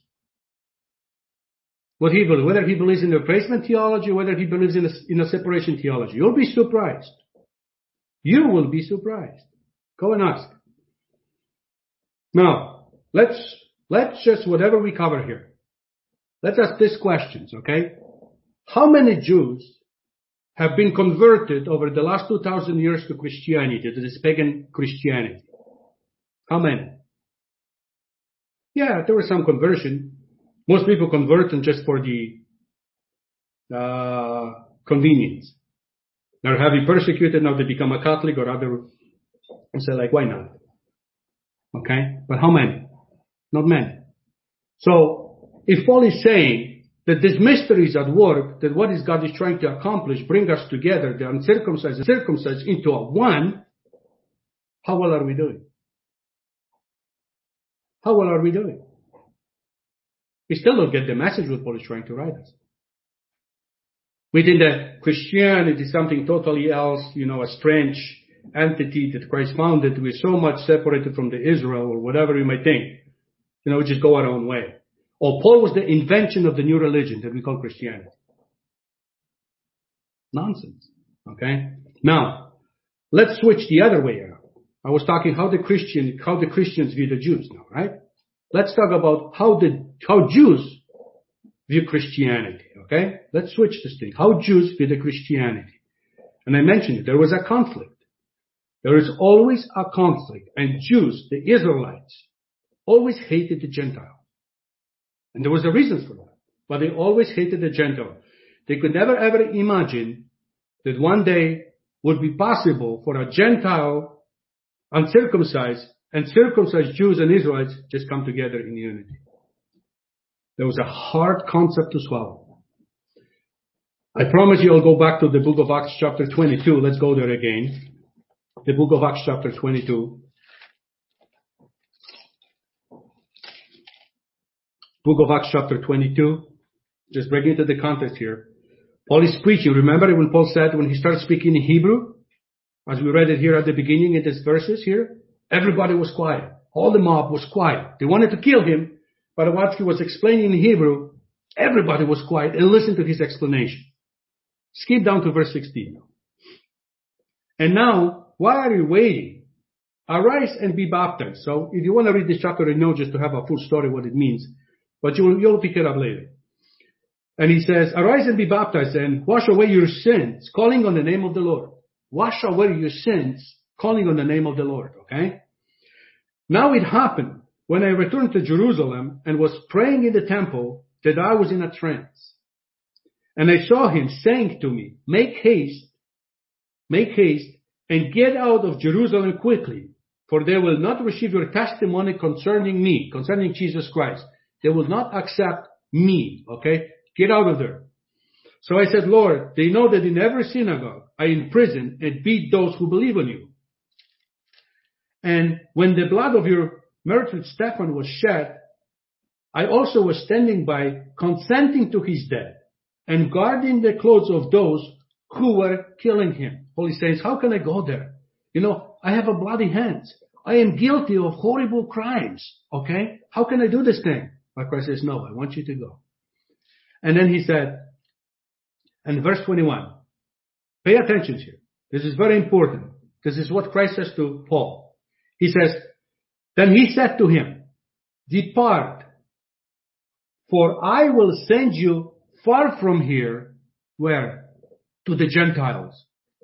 What he believes, whether he believes in the replacement theology, whether he believes in a, in a separation theology. You'll be surprised. You will be surprised. Go and ask. Now, let's, let's just, whatever we cover here, let's ask these questions, okay? How many Jews have been converted over the last two thousand years to Christianity, to this pagan Christianity? How many? Yeah, there was some conversion. Most people convert just for the uh, convenience. They're having persecuted, now they become a Catholic or other, and say like, why not? Okay, but how many? Not many. So, if Paul is saying that this mystery is at work, that what is God is trying to accomplish, bring us together, the uncircumcised and circumcised into a one, how well are we doing? How well are we doing? We still don't get the message what Paul is trying to write us. We think that Christianity is something totally else, you know, a strange entity that Christ founded. We're so much separated from the Israel or whatever you might think. You know, we just go our own way. Or Paul was the invention of the new religion that we call Christianity. Nonsense. Okay? Now, let's switch the other way around. I was talking how the Christian, how the Christians view the Jews now, right? Let's talk about how the, how Jews view Christianity, okay? Let's switch this thing. How Jews view the Christianity. And I mentioned it, there was a conflict. There is always a conflict. And Jews, the Israelites, always hated the Gentiles. And there was a reason for that. But they always hated the Gentile. They could never ever imagine that one day would be possible for a Gentile, uncircumcised, and circumcised Jews and Israelites just come together in unity. There was a hard concept to swallow. I promise you I'll go back to the book of Acts chapter twenty-two. Let's go there again. The book of Acts chapter twenty-two. Book of Acts chapter twenty-two. Just bring it to the context here. Paul is preaching. Remember when Paul said when he started speaking in Hebrew, as we read it here at the beginning in these verses here, everybody was quiet. All the mob was quiet. They wanted to kill him, but what he was explaining in Hebrew, everybody was quiet and listened to his explanation. Skip down to verse sixteen. And now, why are you waiting? Arise and be baptized. So if you want to read this chapter and know just to have a full story what it means, but you'll, you'll pick it up later. And he says, arise and be baptized and wash away your sins, calling on the name of the Lord. Wash away your sins, calling on the name of the Lord, okay? Now it happened when I returned to Jerusalem and was praying in the temple that I was in a trance. And I saw him saying to me, make haste, make haste and get out of Jerusalem quickly, for they will not receive your testimony concerning me, concerning Jesus Christ. They will not accept me, okay? Get out of there. So I said, Lord, they know that in every synagogue I imprison and beat those who believe on you. And when the blood of your martyr Stephen was shed, I also was standing by, consenting to his death and guarding the clothes of those who were killing him. Paul says, how can I go there? You know, I have a bloody hands. I am guilty of horrible crimes. Okay? How can I do this thing? But Christ says, no, I want you to go. And then he said, and verse twenty-one, pay attention here. This is very important. This is what Christ says to Paul. He says, then he said to him, depart, for I will send you far from here. Where? To the Gentiles.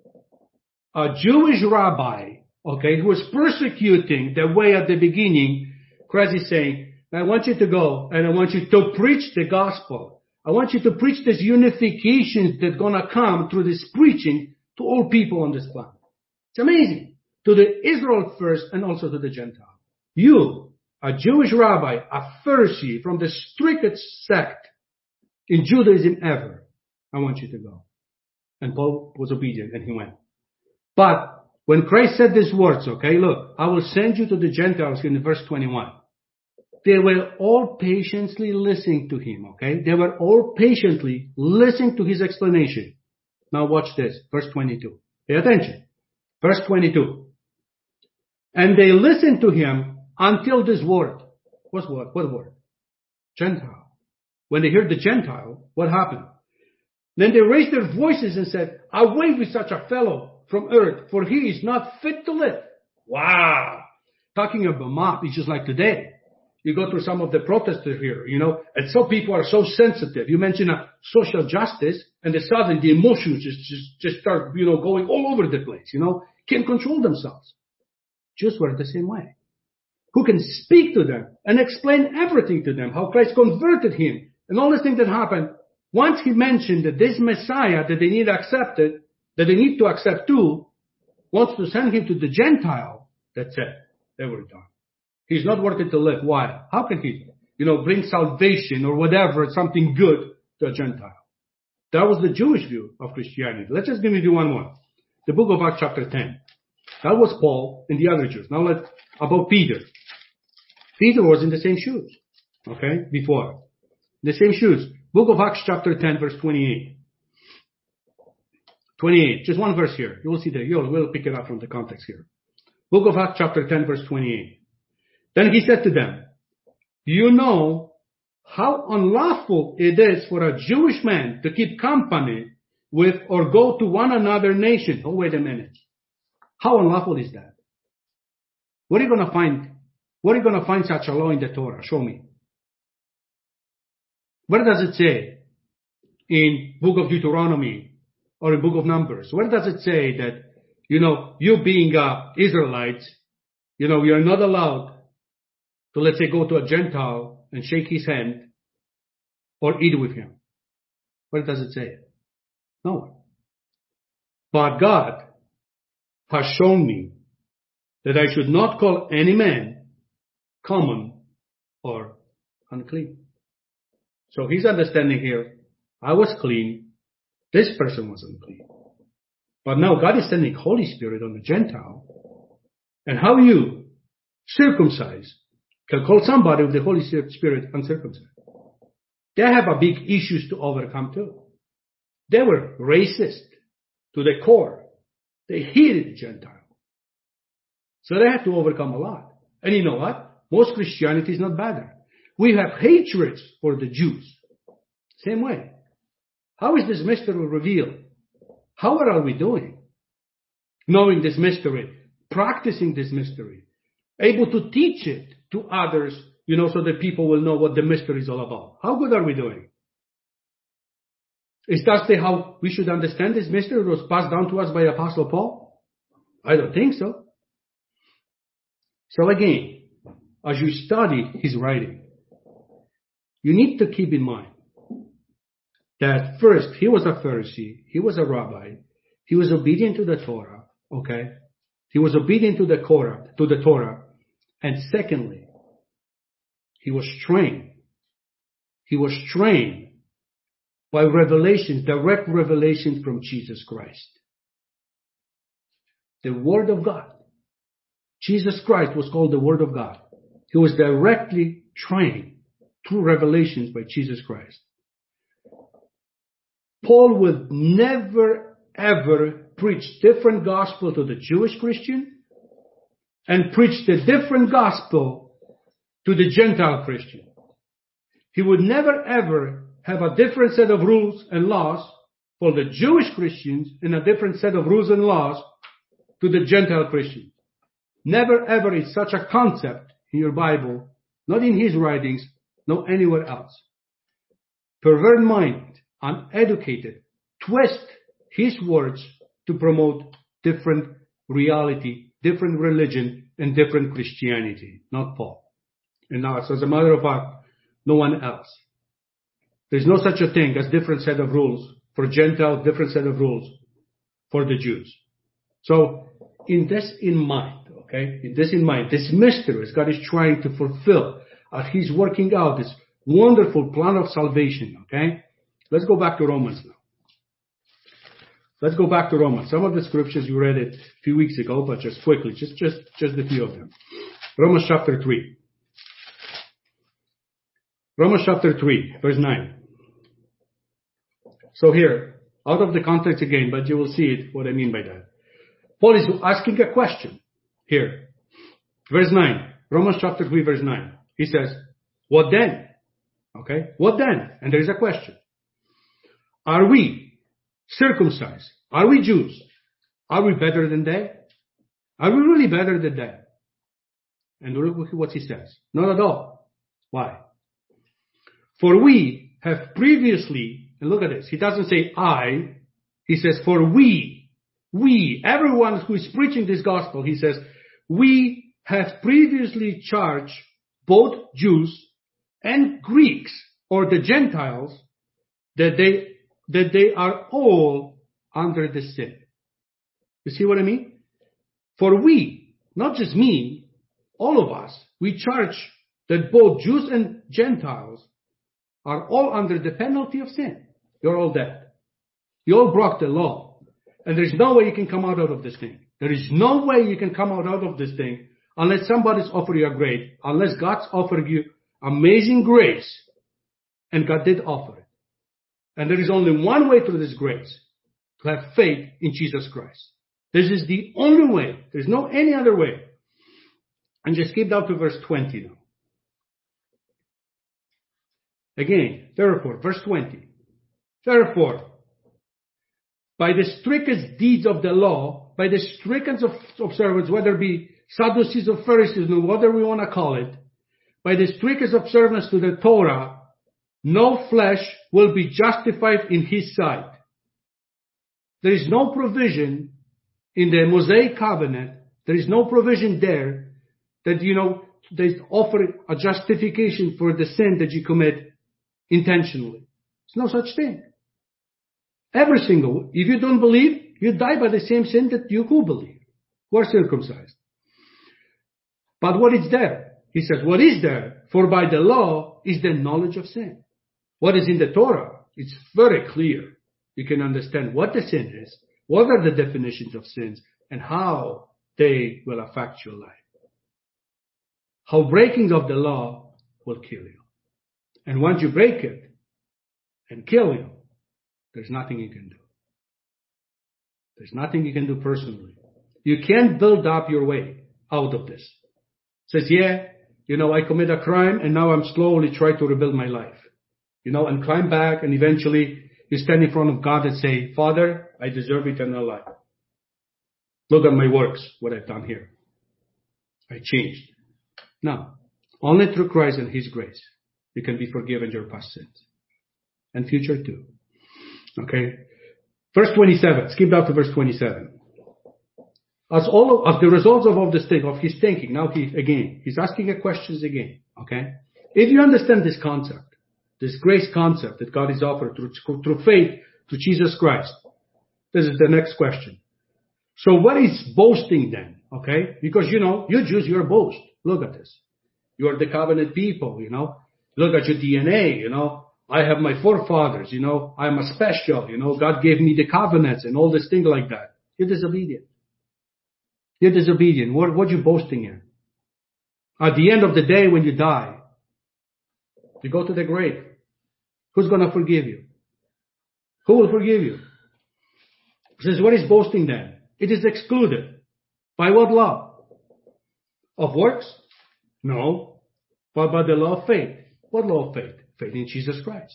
A Jewish rabbi, okay, who was persecuting the way at the beginning, Christ is saying, I want you to go and I want you to preach the gospel. I want you to preach this unification that's going to come through this preaching to all people on this planet. It's amazing. To the Israel first and also to the Gentile. You, a Jewish rabbi, a Pharisee from the strictest sect in Judaism ever, I want you to go. And Paul was obedient and he went. But when Christ said these words, okay, look, I will send you to the Gentiles in verse twenty-one. They were all patiently listening to him, okay? They were all patiently listening to his explanation. Now watch this, verse twenty-two. Pay attention. Verse twenty-two. And they listened to him until this word. What's what? What word? Gentile. When they heard the Gentile, what happened? Then they raised their voices and said, away with such a fellow from earth, for he is not fit to live. Wow. Talking about mob, it's just like today. You go through some of the protesters here, you know, and some people are so sensitive. You mention a social justice, and then suddenly the emotions just, just, just start, you know, going all over the place, you know, can't control themselves. Jews were the same way. Who can speak to them and explain everything to them, how Christ converted him, and all the things that happened. Once he mentioned that this Messiah that they need accepted, that they need to accept too, wants to send him to the Gentile, that's it. They were done. He's not worthy to live. Why? How can he, you know, bring salvation or whatever, something good to a Gentile? That was the Jewish view of Christianity. Let's just give you one more. The book of Acts chapter ten. That was Paul and the other Jews. Now let's, about Peter. Peter was in the same shoes, okay, before. The same shoes. Book of Acts chapter ten, verse twenty-eight. twenty-eight, just one verse here. You will see that. You'll, we'll pick it up from the context here. Book of Acts chapter ten, verse twenty-eight. Then he said to them, you know how unlawful it is for a Jewish man to keep company with or go to one another nation. Oh, wait a minute. How unlawful is that? Where are you going to find, where are you going to find such a law in the Torah? Show me. Where does it say in book of Deuteronomy or in book of Numbers? Where does it say that, you know, you being uh, Israelites, you know, you're not allowed to, let's say, go to a Gentile and shake his hand or eat with him? Where does it say it? No. But God has shown me that I should not call any man common or unclean. So he's understanding here, I was clean, this person was unclean. But now God is sending Holy Spirit on the Gentile. And how you circumcise can call somebody with the Holy Spirit uncircumcised. They have a big issues to overcome too. They were racist to the core. They hated the Gentile. So they had to overcome a lot. And you know what? Most Christianity is not better. We have hatred for the Jews. Same way. How is this mystery revealed? How are we doing? Knowing this mystery, practicing this mystery, able to teach it to others, you know, so that people will know what the mystery is all about. How good are we doing? Is that how we should understand this mystery? It was passed down to us by Apostle Paul? I don't think so. So again, as you study his writing, you need to keep in mind that first, he was a Pharisee, he was a rabbi, he was obedient to the Torah, okay? He was obedient to the Torah, to the Torah. And secondly, he was trained. He was trained by revelations, direct revelations from Jesus Christ. The Word of God. Jesus Christ was called the Word of God. He was directly trained through revelations by Jesus Christ. Paul would never ever preach different gospel to the Jewish Christian and preach the different gospel to the Gentile Christian. He would never ever have a different set of rules and laws for the Jewish Christians and a different set of rules and laws to the Gentile Christians. Never ever is such a concept in your Bible, not in his writings, no anywhere else. Pervert mind, uneducated, twist his words to promote different reality, different religion, and different Christianity, not Paul. And now, so as a matter of fact, no one else. There's no such a thing as different set of rules for Gentiles, different set of rules for the Jews. So, in this in mind, okay, in this in mind, this mystery God is trying to fulfill as He's working out this wonderful plan of salvation, okay? Let's go back to Romans now. Let's go back to Romans. Some of the scriptures you read it a few weeks ago, but just quickly, just, just, just a few of them. Romans chapter three. Romans chapter three, verse nine. So here, out of the context again, but you will see it, what I mean by that. Paul is asking a question here. Verse nine. Romans chapter three, verse nine. He says, what then? Okay, what then? And there is a question. Are we circumcised? Are we Jews? Are we better than they? Are we really better than they? And look what he says. Not at all. Why? For we have previously, and look at this, he doesn't say I, he says for we, we, everyone who is preaching this gospel, he says, we have previously charged both Jews and Greeks, or the Gentiles, that they that they are all under the sin. You see what I mean? For we, not just me, all of us, we charge that both Jews and Gentiles are all under the penalty of sin. You're all dead. You all broke the law. And there's no way you can come out of this thing. There is no way you can come out of this thing unless somebody's offered you a grace, unless God's offered you amazing grace, and God did offer it. And there is only one way through this grace, to have faith in Jesus Christ. This is the only way. There's no any other way. And just skip down to verse twenty now. Again, therefore, verse twenty. Therefore, by the strictest deeds of the law, by the strictest of observance, whether it be Sadducees or Pharisees, or whatever we want to call it, by the strictest observance to the Torah, no flesh will be justified in his sight. There is no provision in the Mosaic covenant. There is no provision there that, you know, they offer a justification for the sin that you commit intentionally. There's no such thing. Every single, if you don't believe, you die by the same sin that you who believe, who are circumcised. But what is there? He says, what is there? For by the law is the knowledge of sin. What is in the Torah? It's very clear. You can understand what the sin is, what are the definitions of sins, and how they will affect your life. How breaking of the law will kill you. And once you break it and kill you, there's nothing you can do. There's nothing you can do personally. You can't build up your way out of this. Says, yeah, you know, I commit a crime and now I'm slowly trying to rebuild my life. You know, and climb back, and eventually you stand in front of God and say, Father, I deserve eternal life. Look at my works, what I've done here. I changed. No. Only through Christ and His grace, you can be forgiven your past sins. And future too. Okay. Verse twenty-seven. Skip down to verse twenty-seven. As all of, as the results of all this thing, of his thinking, now he, again, he's asking a questions again. Okay. If you understand this concept, this grace concept that God is offered through, through faith to Jesus Christ, this is the next question. So what is boasting then? Okay. Because, you know, you Jews, you're boast. Look at this. You are the covenant people, you know. Look at your D N A, you know. I have my forefathers, you know, I'm a special, you know, God gave me the covenants and all this thing like that. You're disobedient. You're disobedient. What, what are you boasting in? At the end of the day, when you die, you go to the grave. Who's going to forgive you? Who will forgive you? He says, what is boasting then? It is excluded. By what law? Of works? No. But by the law of faith. What law of faith? Faith in Jesus Christ.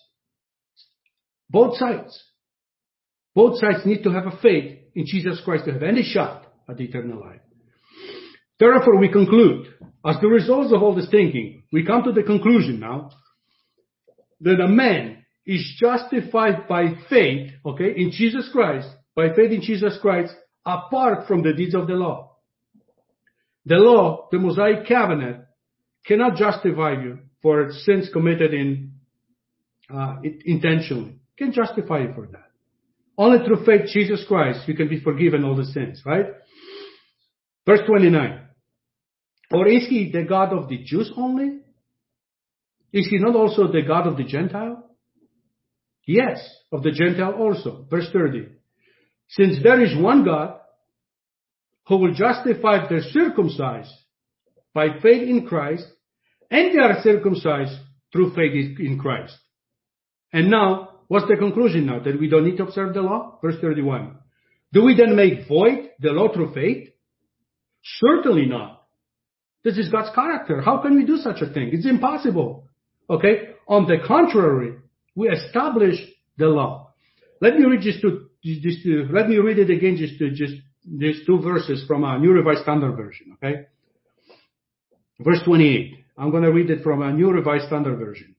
Both sides. Both sides need to have a faith in Jesus Christ to have any shot at eternal life. Therefore, we conclude, as the result of all this thinking, we come to the conclusion now that a man is justified by faith, okay, in Jesus Christ, by faith in Jesus Christ, apart from the deeds of the law. The law, the Mosaic covenant, cannot justify you for sins committed in uh, intentionally. Can justify you for that. Only through faith Jesus Christ you can be forgiven all the sins, right? Verse twenty-nine. Or is he the God of the Jews only? Is he not also the God of the Gentile? Yes, of the Gentile also. Verse thirty. Since there is one God who will justify the circumcised by faith in Christ, and they are circumcised through faith in Christ. And now, what's the conclusion now? That we don't need to observe the law? Verse thirty-one. Do we then make void the law through faith? Certainly not. This is God's character. How can we do such a thing? It's impossible. Okay? On the contrary, we establish the law. Let me read just to, just to let me read it again, just to, just these two verses from a New Revised Standard Version. Okay? Verse twenty-eight. I'm going to read it from a New Revised Standard Version.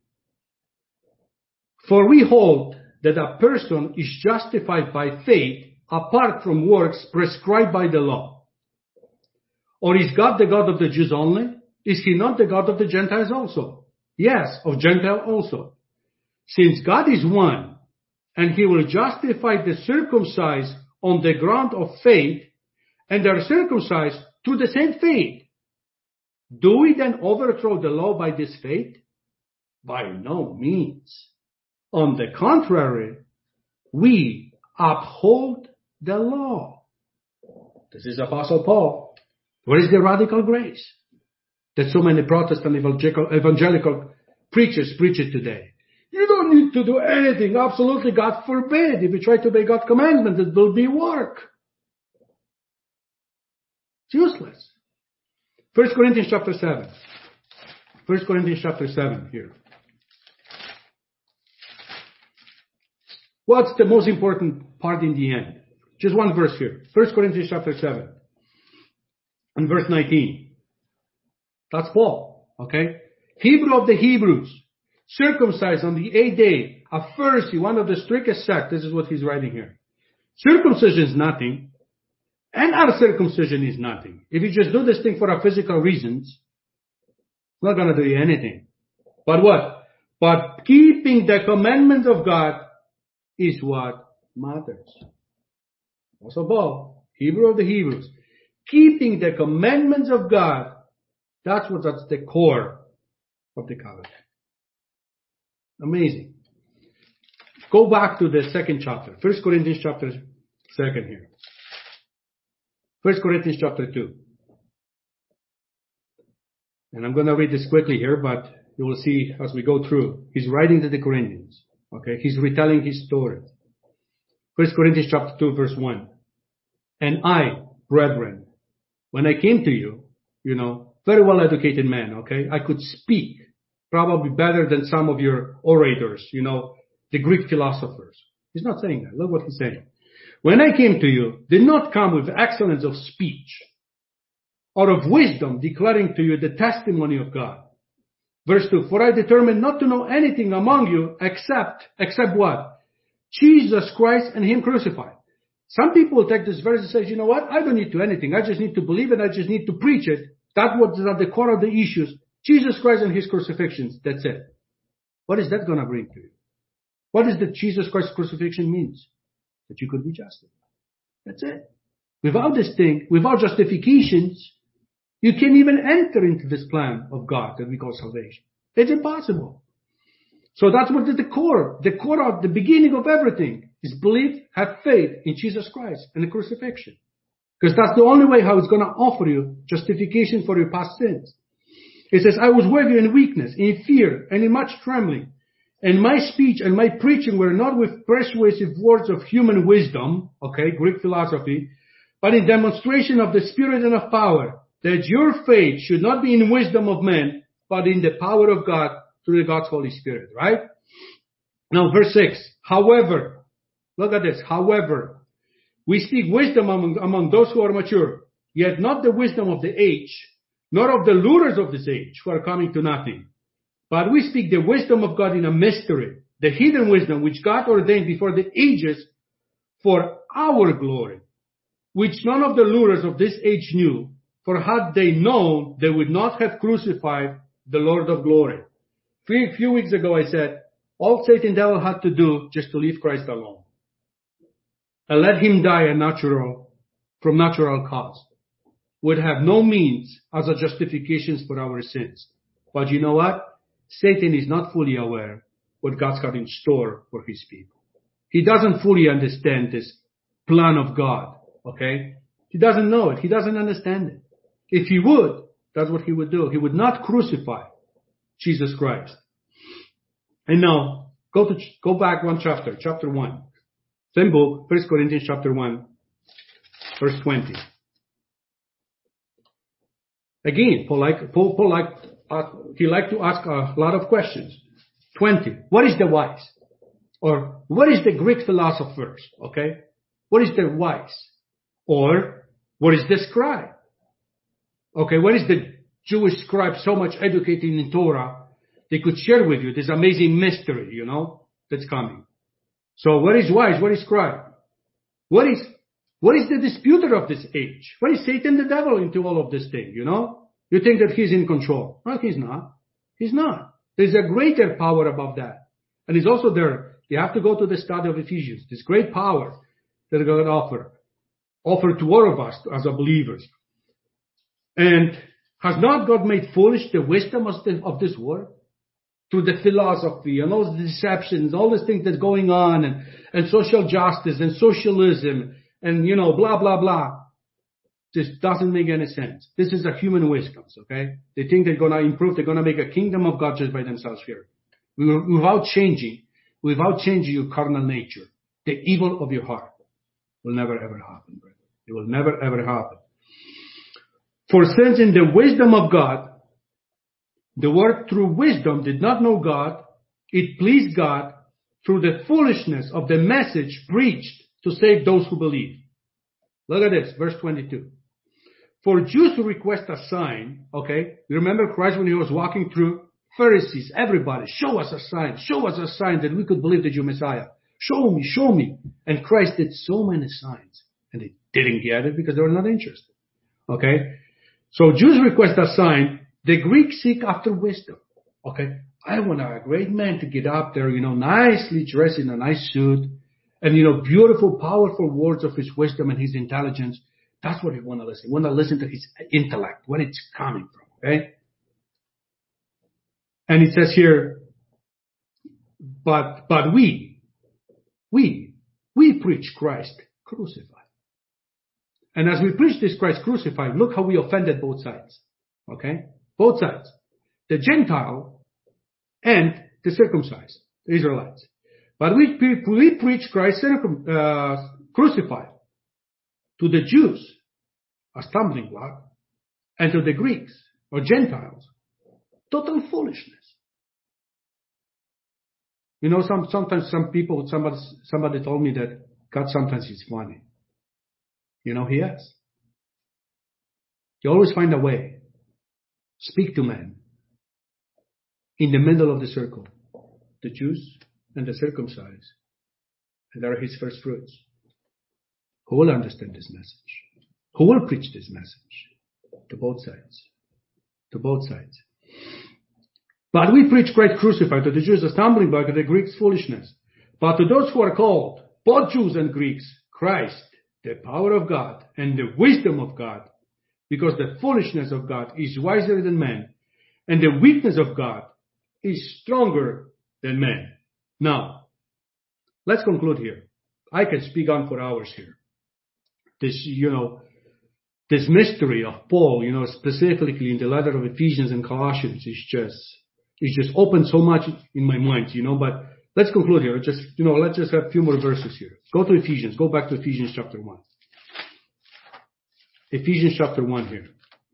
For we hold that a person is justified by faith apart from works prescribed by the law. Or is God the God of the Jews only? Is he not the God of the Gentiles also? Yes, of Gentile also. Since God is one, and he will justify the circumcised on the ground of faith, and they are circumcised through the same faith, do we then overthrow the law by this faith? By no means. On the contrary, we uphold the law. This is Apostle Paul. Where is the radical grace that so many Protestant evangelical, evangelical preachers preach it today? You don't need to do anything. Absolutely, God forbid. If you try to obey God's commandments, it will be work. It's useless. First Corinthians chapter seven. First Corinthians chapter seven here. What's the most important part in the end? Just one verse here. First Corinthians chapter seven. And verse nineteen. That's Paul. Okay? Hebrew of the Hebrews. Circumcised on the eighth day. A Pharisee, one of the strictest sects. This is what he's writing here. Circumcision is nothing. And uncircumcision is nothing. If you just do this thing for a physical reasons, it's not going to do you anything. But what? But keeping the commandments of God is what matters. Also Paul, Hebrew of the Hebrews. Keeping the commandments of God, that's what that's the core of the covenant. Amazing. Go back to the second chapter. First Corinthians chapter second here. First Corinthians chapter two. And I'm going to read this quickly here, but you will see as we go through. He's writing to the Corinthians. Okay, he's retelling his story. First Corinthians chapter two, verse one. And I, brethren, when I came to you, you know, very well educated man, okay, I could speak probably better than some of your orators, you know, the Greek philosophers. He's not saying that. Look what he's saying. When I came to you, did not come with excellence of speech or of wisdom, declaring to you the testimony of God. Verse two, for I determined not to know anything among you except, except what? Jesus Christ and Him crucified. Some people will take this verse and say, you know what? I don't need to do anything. I just need to believe it. I just need to preach it. That's what is at the core of the issues. Jesus Christ and His crucifixions. That's it. What is that going to bring to you? What is the Jesus Christ crucifixion means? That you could be justified. That's it. Without this thing, without justifications, you can't even enter into this plan of God that we call salvation. It's impossible. So that's what is the core. The core of the beginning of everything is belief, have faith in Jesus Christ and the crucifixion. Because that's the only way how it's going to offer you justification for your past sins. It says, I was with you in weakness, in fear, and in much trembling. And my speech and my preaching were not with persuasive words of human wisdom, okay, Greek philosophy, but in demonstration of the Spirit and of power, that your faith should not be in wisdom of men, but in the power of God through the God's Holy Spirit, right? Now, verse six, however, look at this, however, we speak wisdom among, among those who are mature, yet not the wisdom of the age, nor of the rulers of this age who are coming to nothing. But we speak the wisdom of God in a mystery, the hidden wisdom which God ordained before the ages for our glory, which none of the rulers of this age knew, for had they known, they would not have crucified the Lord of glory. A few weeks ago I said, all Satan and devil had to do just to leave Christ alone. And let Him die a natural, from natural cause. Would have no means as a justifications for our sins. But you know what? Satan is not fully aware what God's got in store for His people. He doesn't fully understand this plan of God, okay? He doesn't know it. He doesn't understand it. If he would, that's what he would do. He would not crucify Jesus Christ. And now, go to, go back one chapter, chapter one. Same book, First Corinthians chapter one, verse twenty. Again, Paul like, Paul, Paul like, uh, he liked to ask a lot of questions. twenty. What is the wise? Or what is the Greek philosophers? Okay? What is the wise? Or what is the scribe? Okay, what is the Jewish scribe so much educated in Torah? They could share with you this amazing mystery, you know, that's coming. So what is wise? What is scribe? What is, what is the disputer of this age? What is Satan the devil into all of this thing, you know? You think that he's in control. No, he's not. He's not. There's a greater power above that. And he's also there. You have to go to the study of Ephesians. This great power that God offer, offer to all of us as believers. And has not God made foolish the wisdom of, the, of this world? Through the philosophy and all the deceptions, all these things that's going on, and, and social justice and socialism and, you know, blah, blah, blah. This doesn't make any sense. This is a human wisdom, okay? They think they're going to improve. They're going to make a kingdom of God just by themselves here. Without changing, without changing your carnal nature, the evil of your heart will never ever happen, brother. It will never ever happen. For since in the wisdom of God, the world through wisdom did not know God, it pleased God through the foolishness of the message preached to save those who believe. Look at this, verse twenty-two. For Jews who request a sign, okay, you remember Christ when he was walking through? Pharisees, everybody, show us a sign, show us a sign that we could believe that you're Messiah. Show me, show me. And Christ did so many signs, and they didn't get it because they were not interested. Okay? So Jews request a sign, the Greeks seek after wisdom. Okay? I want a great man to get up there, you know, nicely dressed in a nice suit, and, you know, beautiful, powerful words of his wisdom and his intelligence. That's what we want to listen. We want to listen to his intellect, where it's coming from. Okay? And it says here, but, but we, we, we preach Christ crucified. And as we preach this Christ crucified, look how we offended both sides. Okay? Both sides. The Gentile and the circumcised, the Israelites. But we, we preach Christ uh, crucified. To the Jews, a stumbling block. And to the Greeks, or Gentiles, total foolishness. You know, some, sometimes some people, somebody, somebody told me that God sometimes is funny. You know, he is. He always find a way. Speak to men. In the middle of the circle. The Jews and the circumcised. And they are his first fruits. Who will understand this message? Who will preach this message? To both sides. To both sides. But we preach Christ crucified, to the Jews a stumbling block, to the Greeks foolishness. But to those who are called, both Jews and Greeks, Christ, the power of God and the wisdom of God, because the foolishness of God is wiser than men, and the weakness of God is stronger than men. Now, let's conclude here. I can speak on for hours here. This, you know, this mystery of Paul, you know, specifically in the letter of Ephesians and Colossians is just, it's just opened so much in my mind, you know, but let's conclude here. Just, you know, let's just have a few more verses here. Go to Ephesians. Go back to Ephesians chapter one. Ephesians chapter one here.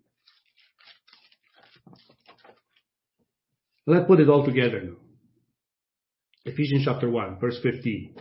Let's put it all together now. Ephesians chapter one, verse fifteen.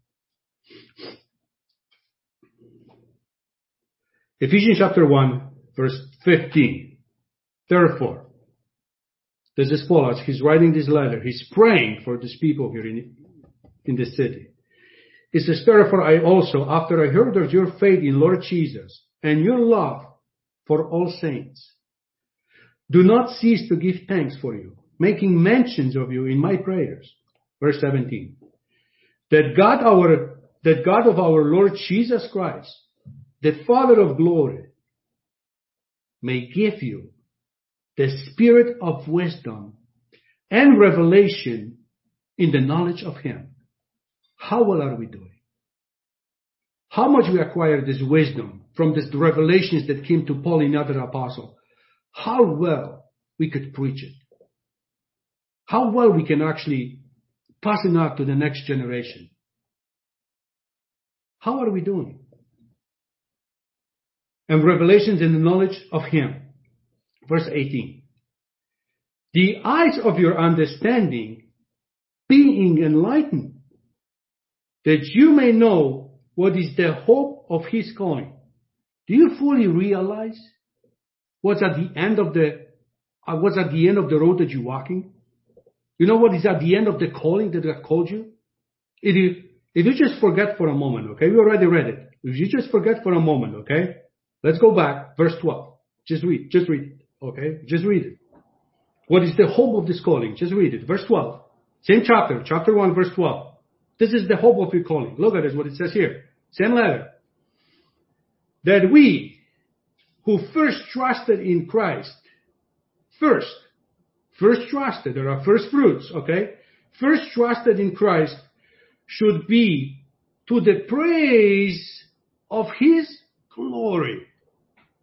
Ephesians chapter one, verse fifteen. Therefore, this is Paul as he's writing this letter. He's praying for these people here in, in the city. He says, therefore I also, after I heard of your faith in Lord Jesus and your love for all saints, do not cease to give thanks for you, making mentions of you in my prayers. Verse seventeen. That God our, that God of our Lord Jesus Christ, the Father of glory, may give you the spirit of wisdom and revelation in the knowledge of him. How well are we doing? How much we acquired this wisdom from these revelations that came to Paul and other apostles? How well we could preach it? How well we can actually pass it on to the next generation? How are we doing? And revelations in the knowledge of him. Verse eighteen. The eyes of your understanding being enlightened, that you may know what is the hope of his calling. Do you fully realize what's at the end of the uh, what's at the end of the road that you're walking? You know what is at the end of the calling that God called you? If you, if you just forget for a moment, okay? We already read it. If you just forget for a moment, okay? Let's go back, verse twelve. Just read, just read it, okay? Just read it. What is the hope of this calling? Just read it. Verse twelve. Same chapter, chapter one, verse twelve. This is the hope of your calling. Look at this, what it says here. Same letter. That we who first trusted in Christ, first, first trusted, there are first fruits, okay? First trusted in Christ should be to the praise of his glory.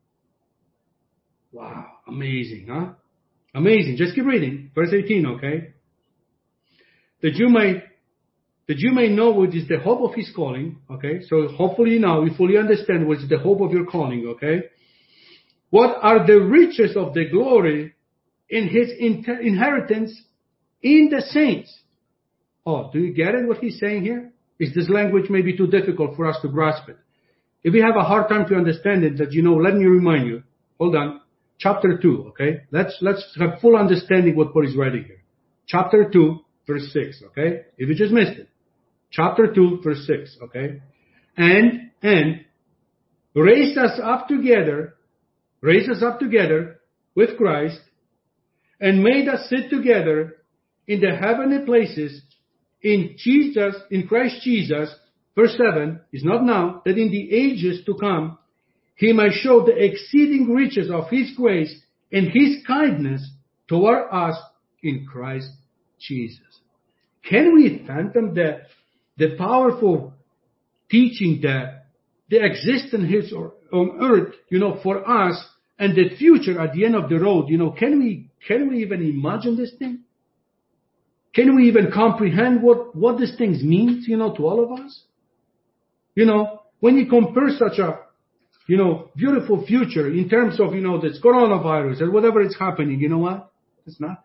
Wow, amazing, huh? Amazing. Just keep reading. Verse eighteen, okay? That you may that you may know what is the hope of his calling, okay? So hopefully now you fully understand what is the hope of your calling, okay? What are the riches of the glory in his inter- inheritance in the saints? Oh, do you get it what he's saying here? Is this language maybe too difficult for us to grasp it? If you have a hard time to understand it, that you know, let me remind you. Hold on. Chapter two, okay? Let's, let's have full understanding what Paul is writing here. Chapter two, verse six, okay? If you just missed it. Chapter two, verse six, okay? And, and, raised us up together, raised us up together with Christ, and made us sit together in the heavenly places in Jesus, in Christ Jesus, verse seven, is not now, that in the ages to come, he might show the exceeding riches of his grace and his kindness toward us in Christ Jesus. Can we fathom that the powerful teaching that the existence on earth, you know, for us and the future at the end of the road, you know, can we, can we even imagine this thing? Can we even comprehend what, what these things mean, you know, to all of us? You know, when you compare such a, you know, beautiful future in terms of, you know, this coronavirus or whatever is happening, you know what? That's nothing.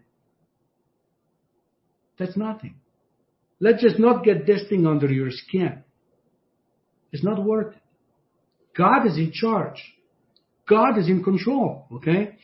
That's nothing. Let's just not get this thing under your skin. It's not worth it. God is in charge. God is in control, okay?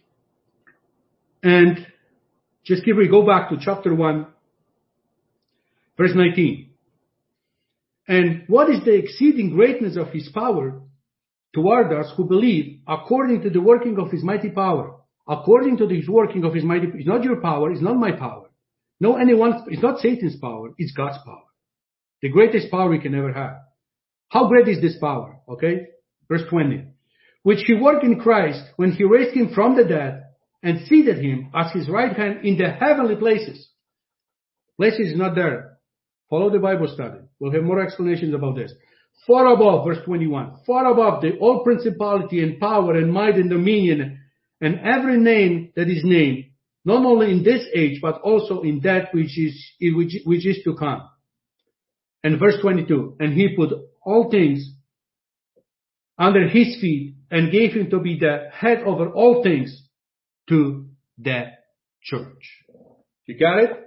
And just give me, go back to chapter one, verse nineteen. And what is the exceeding greatness of his power toward us who believe, according to the working of his mighty power? According to the working of his mighty power. It's not your power, it's not my power. No, anyone, it's not Satan's power, it's God's power. The greatest power we can ever have. How great is this power? Okay? Verse twenty. Which he worked in Christ when he raised him from the dead and seated him at his right hand in the heavenly places. Places is not there. Follow the Bible study. We'll have more explanations about this. Far above, verse twenty-one, far above the all principality and power and might and dominion and every name that is named, not only in this age, but also in that which is, which, which is to come. And verse twenty-two, and he put all things under his feet and gave him to be the head over all things to the church. You got it?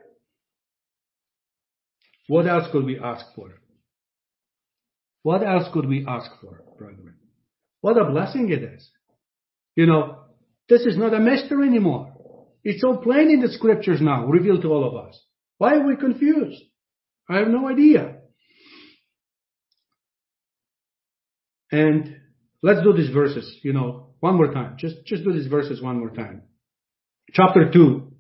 What else could we ask for? What else could we ask for, brethren? What a blessing it is. You know, this is not a mystery anymore. It's so plain in the scriptures now, revealed to all of us. Why are we confused? I have no idea. And let's do these verses, you know, one more time. Just, just do these verses one more time. Chapter two.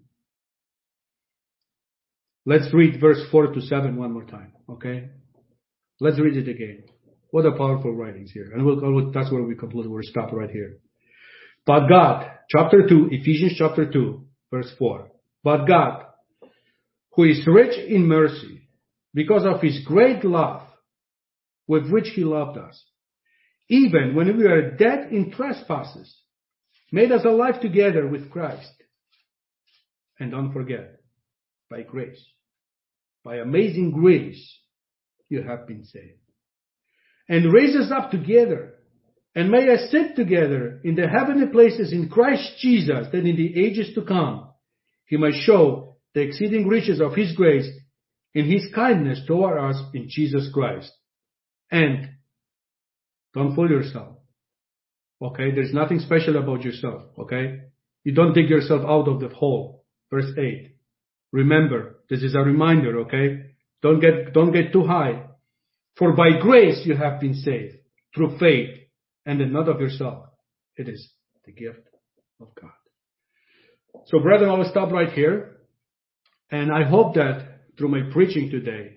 Let's read verse four to seven one more time, okay? Let's read it again. What a powerful writings here. And we'll, that's where we conclude. We'll stop right here. But God, chapter two, Ephesians chapter two, verse four. But God, who is rich in mercy, because of his great love with which he loved us, even when we were dead in trespasses, made us alive together with Christ. And don't forget, by grace, by amazing grace, you have been saved. And raised us up together, and made us sit together in the heavenly places in Christ Jesus, that in the ages to come, he might show the exceeding riches of his grace in his kindness toward us in Jesus Christ. And don't fool yourself. Okay, there's nothing special about yourself. Okay, you don't dig yourself out of the hole. Verse eight. Remember, this is a reminder. Okay, don't get don't get too high. For by grace you have been saved through faith, and not of yourself. It is the gift of God. So, brethren, I will stop right here, and I hope that through my preaching today,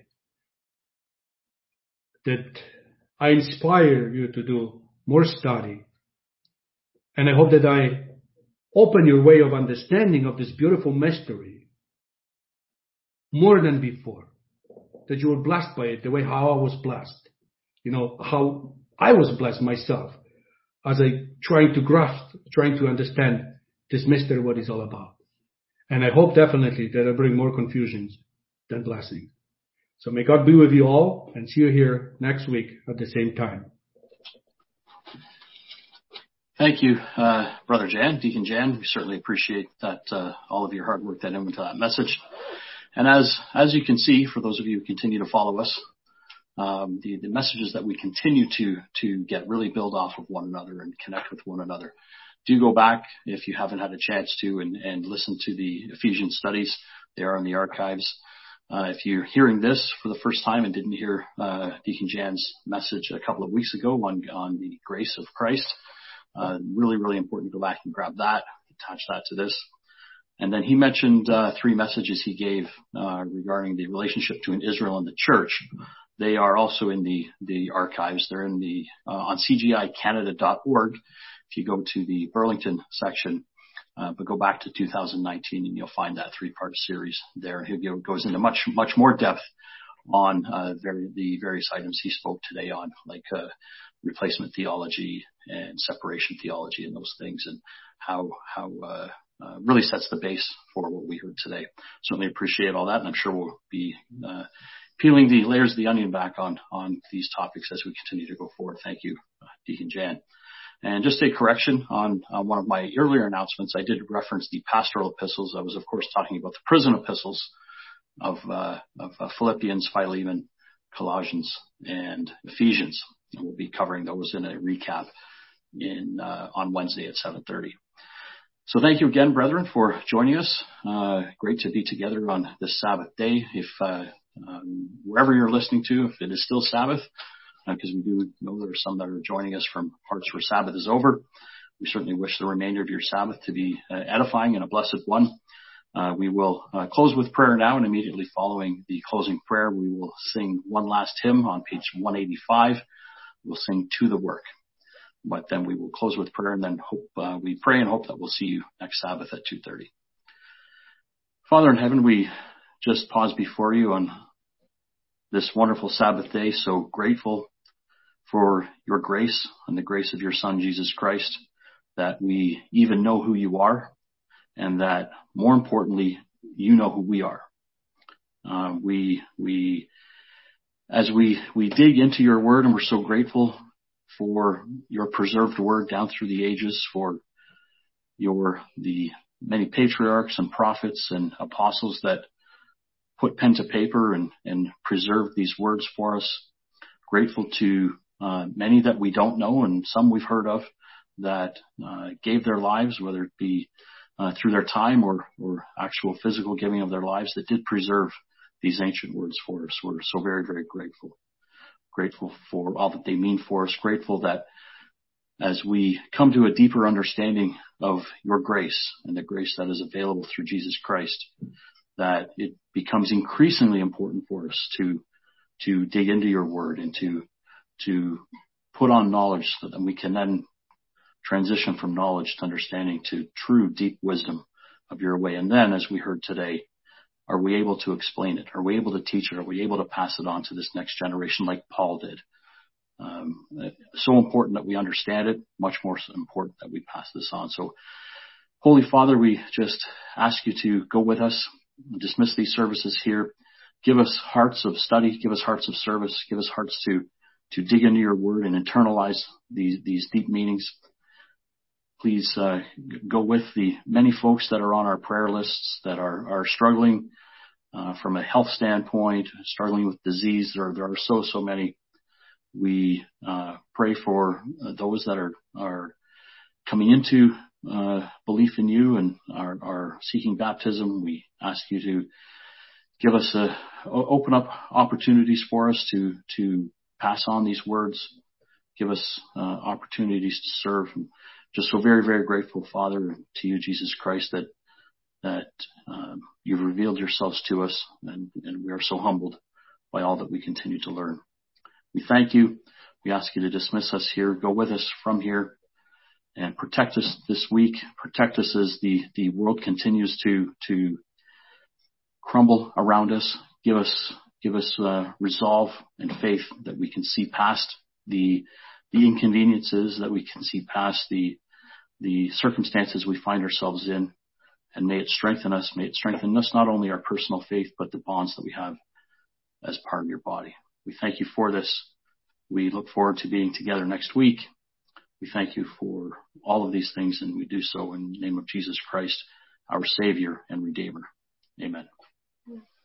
that I inspire you to do more study. And I hope that I open your way of understanding of this beautiful mystery more than before. That you were blessed by it the way how I was blessed. You know, how I was blessed myself as I trying to grasp, trying to understand this mystery, what it's all about. And I hope definitely that I bring more confusions than blessings. So may God be with you all, and see you here next week at the same time. Thank you, uh, Brother Jan, Deacon Jan. We certainly appreciate that, uh, all of your hard work that went into that message. And as, as you can see, for those of you who continue to follow us, um, the, the messages that we continue to, to get really build off of one another and connect with one another. Do go back if you haven't had a chance to and, and listen to the Ephesians studies. They are in the archives. Uh, if you're hearing this for the first time and didn't hear, uh, Deacon Jan's message a couple of weeks ago on, on the grace of Christ, uh, really, really important to go back and grab that, attach that to this. And then he mentioned, uh, three messages he gave, uh, regarding the relationship between Israel and the church. They are also in the, the archives. They're in the, uh, on c g i canada dot org. If you go to the Burlington section, uh, but go back to two thousand nineteen and you'll find that three-part series there. He goes into much, much more depth on, uh, very, the various items he spoke today on, like, uh, replacement theology and separation theology and those things, and how, how, uh, uh, really sets the base for what we heard today. Certainly appreciate all that, and I'm sure we'll be, uh, peeling the layers of the onion back on, on these topics as we continue to go forward. Thank you, uh, Deacon Jan. And just a correction on, on one of my earlier announcements, I did reference the pastoral epistles. I was, of course, talking about the prison epistles of, uh, of uh, Philippians, Philemon, Colossians, and Ephesians. And we'll be covering those in a recap in, uh, on Wednesday at seven thirty. So thank you again, brethren, for joining us. Uh, great to be together on this Sabbath day. If, uh, um, wherever you're listening to, if it is still Sabbath, because uh, we do know there are some that are joining us from parts where Sabbath is over. We certainly wish the remainder of your Sabbath to be uh, edifying and a blessed one. Uh, we will uh, close with prayer now, and immediately following the closing prayer, we will sing one last hymn on page one eighty-five. We'll sing To the Work. But then we will close with prayer, and then hope uh, we pray and hope that we'll see you next Sabbath at two thirty. Father in heaven, we just pause before you on this wonderful Sabbath day, so grateful for your grace and the grace of your Son, Jesus Christ, that we even know who you are, and that more importantly, you know who we are. Uh, we, we, as we, we dig into your word, and we're so grateful for your preserved word down through the ages, for your, the many patriarchs and prophets and apostles that put pen to paper and, and preserve these words for us. Grateful to uh, many that we don't know and some we've heard of that uh, gave their lives, whether it be uh, through their time or, or actual physical giving of their lives, that did preserve these ancient words for us. We're so very, very grateful. Grateful for all that they mean for us. Grateful that as we come to a deeper understanding of your grace and the grace that is available through Jesus Christ, that it becomes increasingly important for us to to dig into your word and to to put on knowledge so that we can then transition from knowledge to understanding to true deep wisdom of your way. And then, as we heard today, are we able to explain it? Are we able to teach it? Are we able to pass it on to this next generation like Paul did? Um, so important that we understand it, much more important that we pass this on. So, Holy Father, we just ask you to go with us, dismiss these services here. Give us hearts of study. Give us hearts of service. Give us hearts to, to dig into your word and internalize these, these deep meanings. Please, uh, go with the many folks that are on our prayer lists that are, are struggling, uh, from a health standpoint, struggling with disease. There are, there are so, so many. We, uh, pray for those that are, are coming into, uh, belief in you and are, are seeking baptism. We ask you to give us a, open up opportunities for us to, to pass on these words. Give us, uh, opportunities to serve. Just so very, very grateful, Father, to you, Jesus Christ, that, that, um, you've revealed yourselves to us, and, and we are so humbled by all that we continue to learn. We thank you. We ask you to dismiss us here. Go with us from here and protect us this week. Protect us as the, the world continues to, to crumble around us. Give us, give us, uh, resolve and faith that we can see past the, the inconveniences, that we can see past the, the circumstances we find ourselves in. And may it strengthen us. May it strengthen us, not only our personal faith, but the bonds that we have as part of your body. We thank you for this. We look forward to being together next week. We thank you for all of these things, and we do so in the name of Jesus Christ, our Savior and Redeemer. Amen.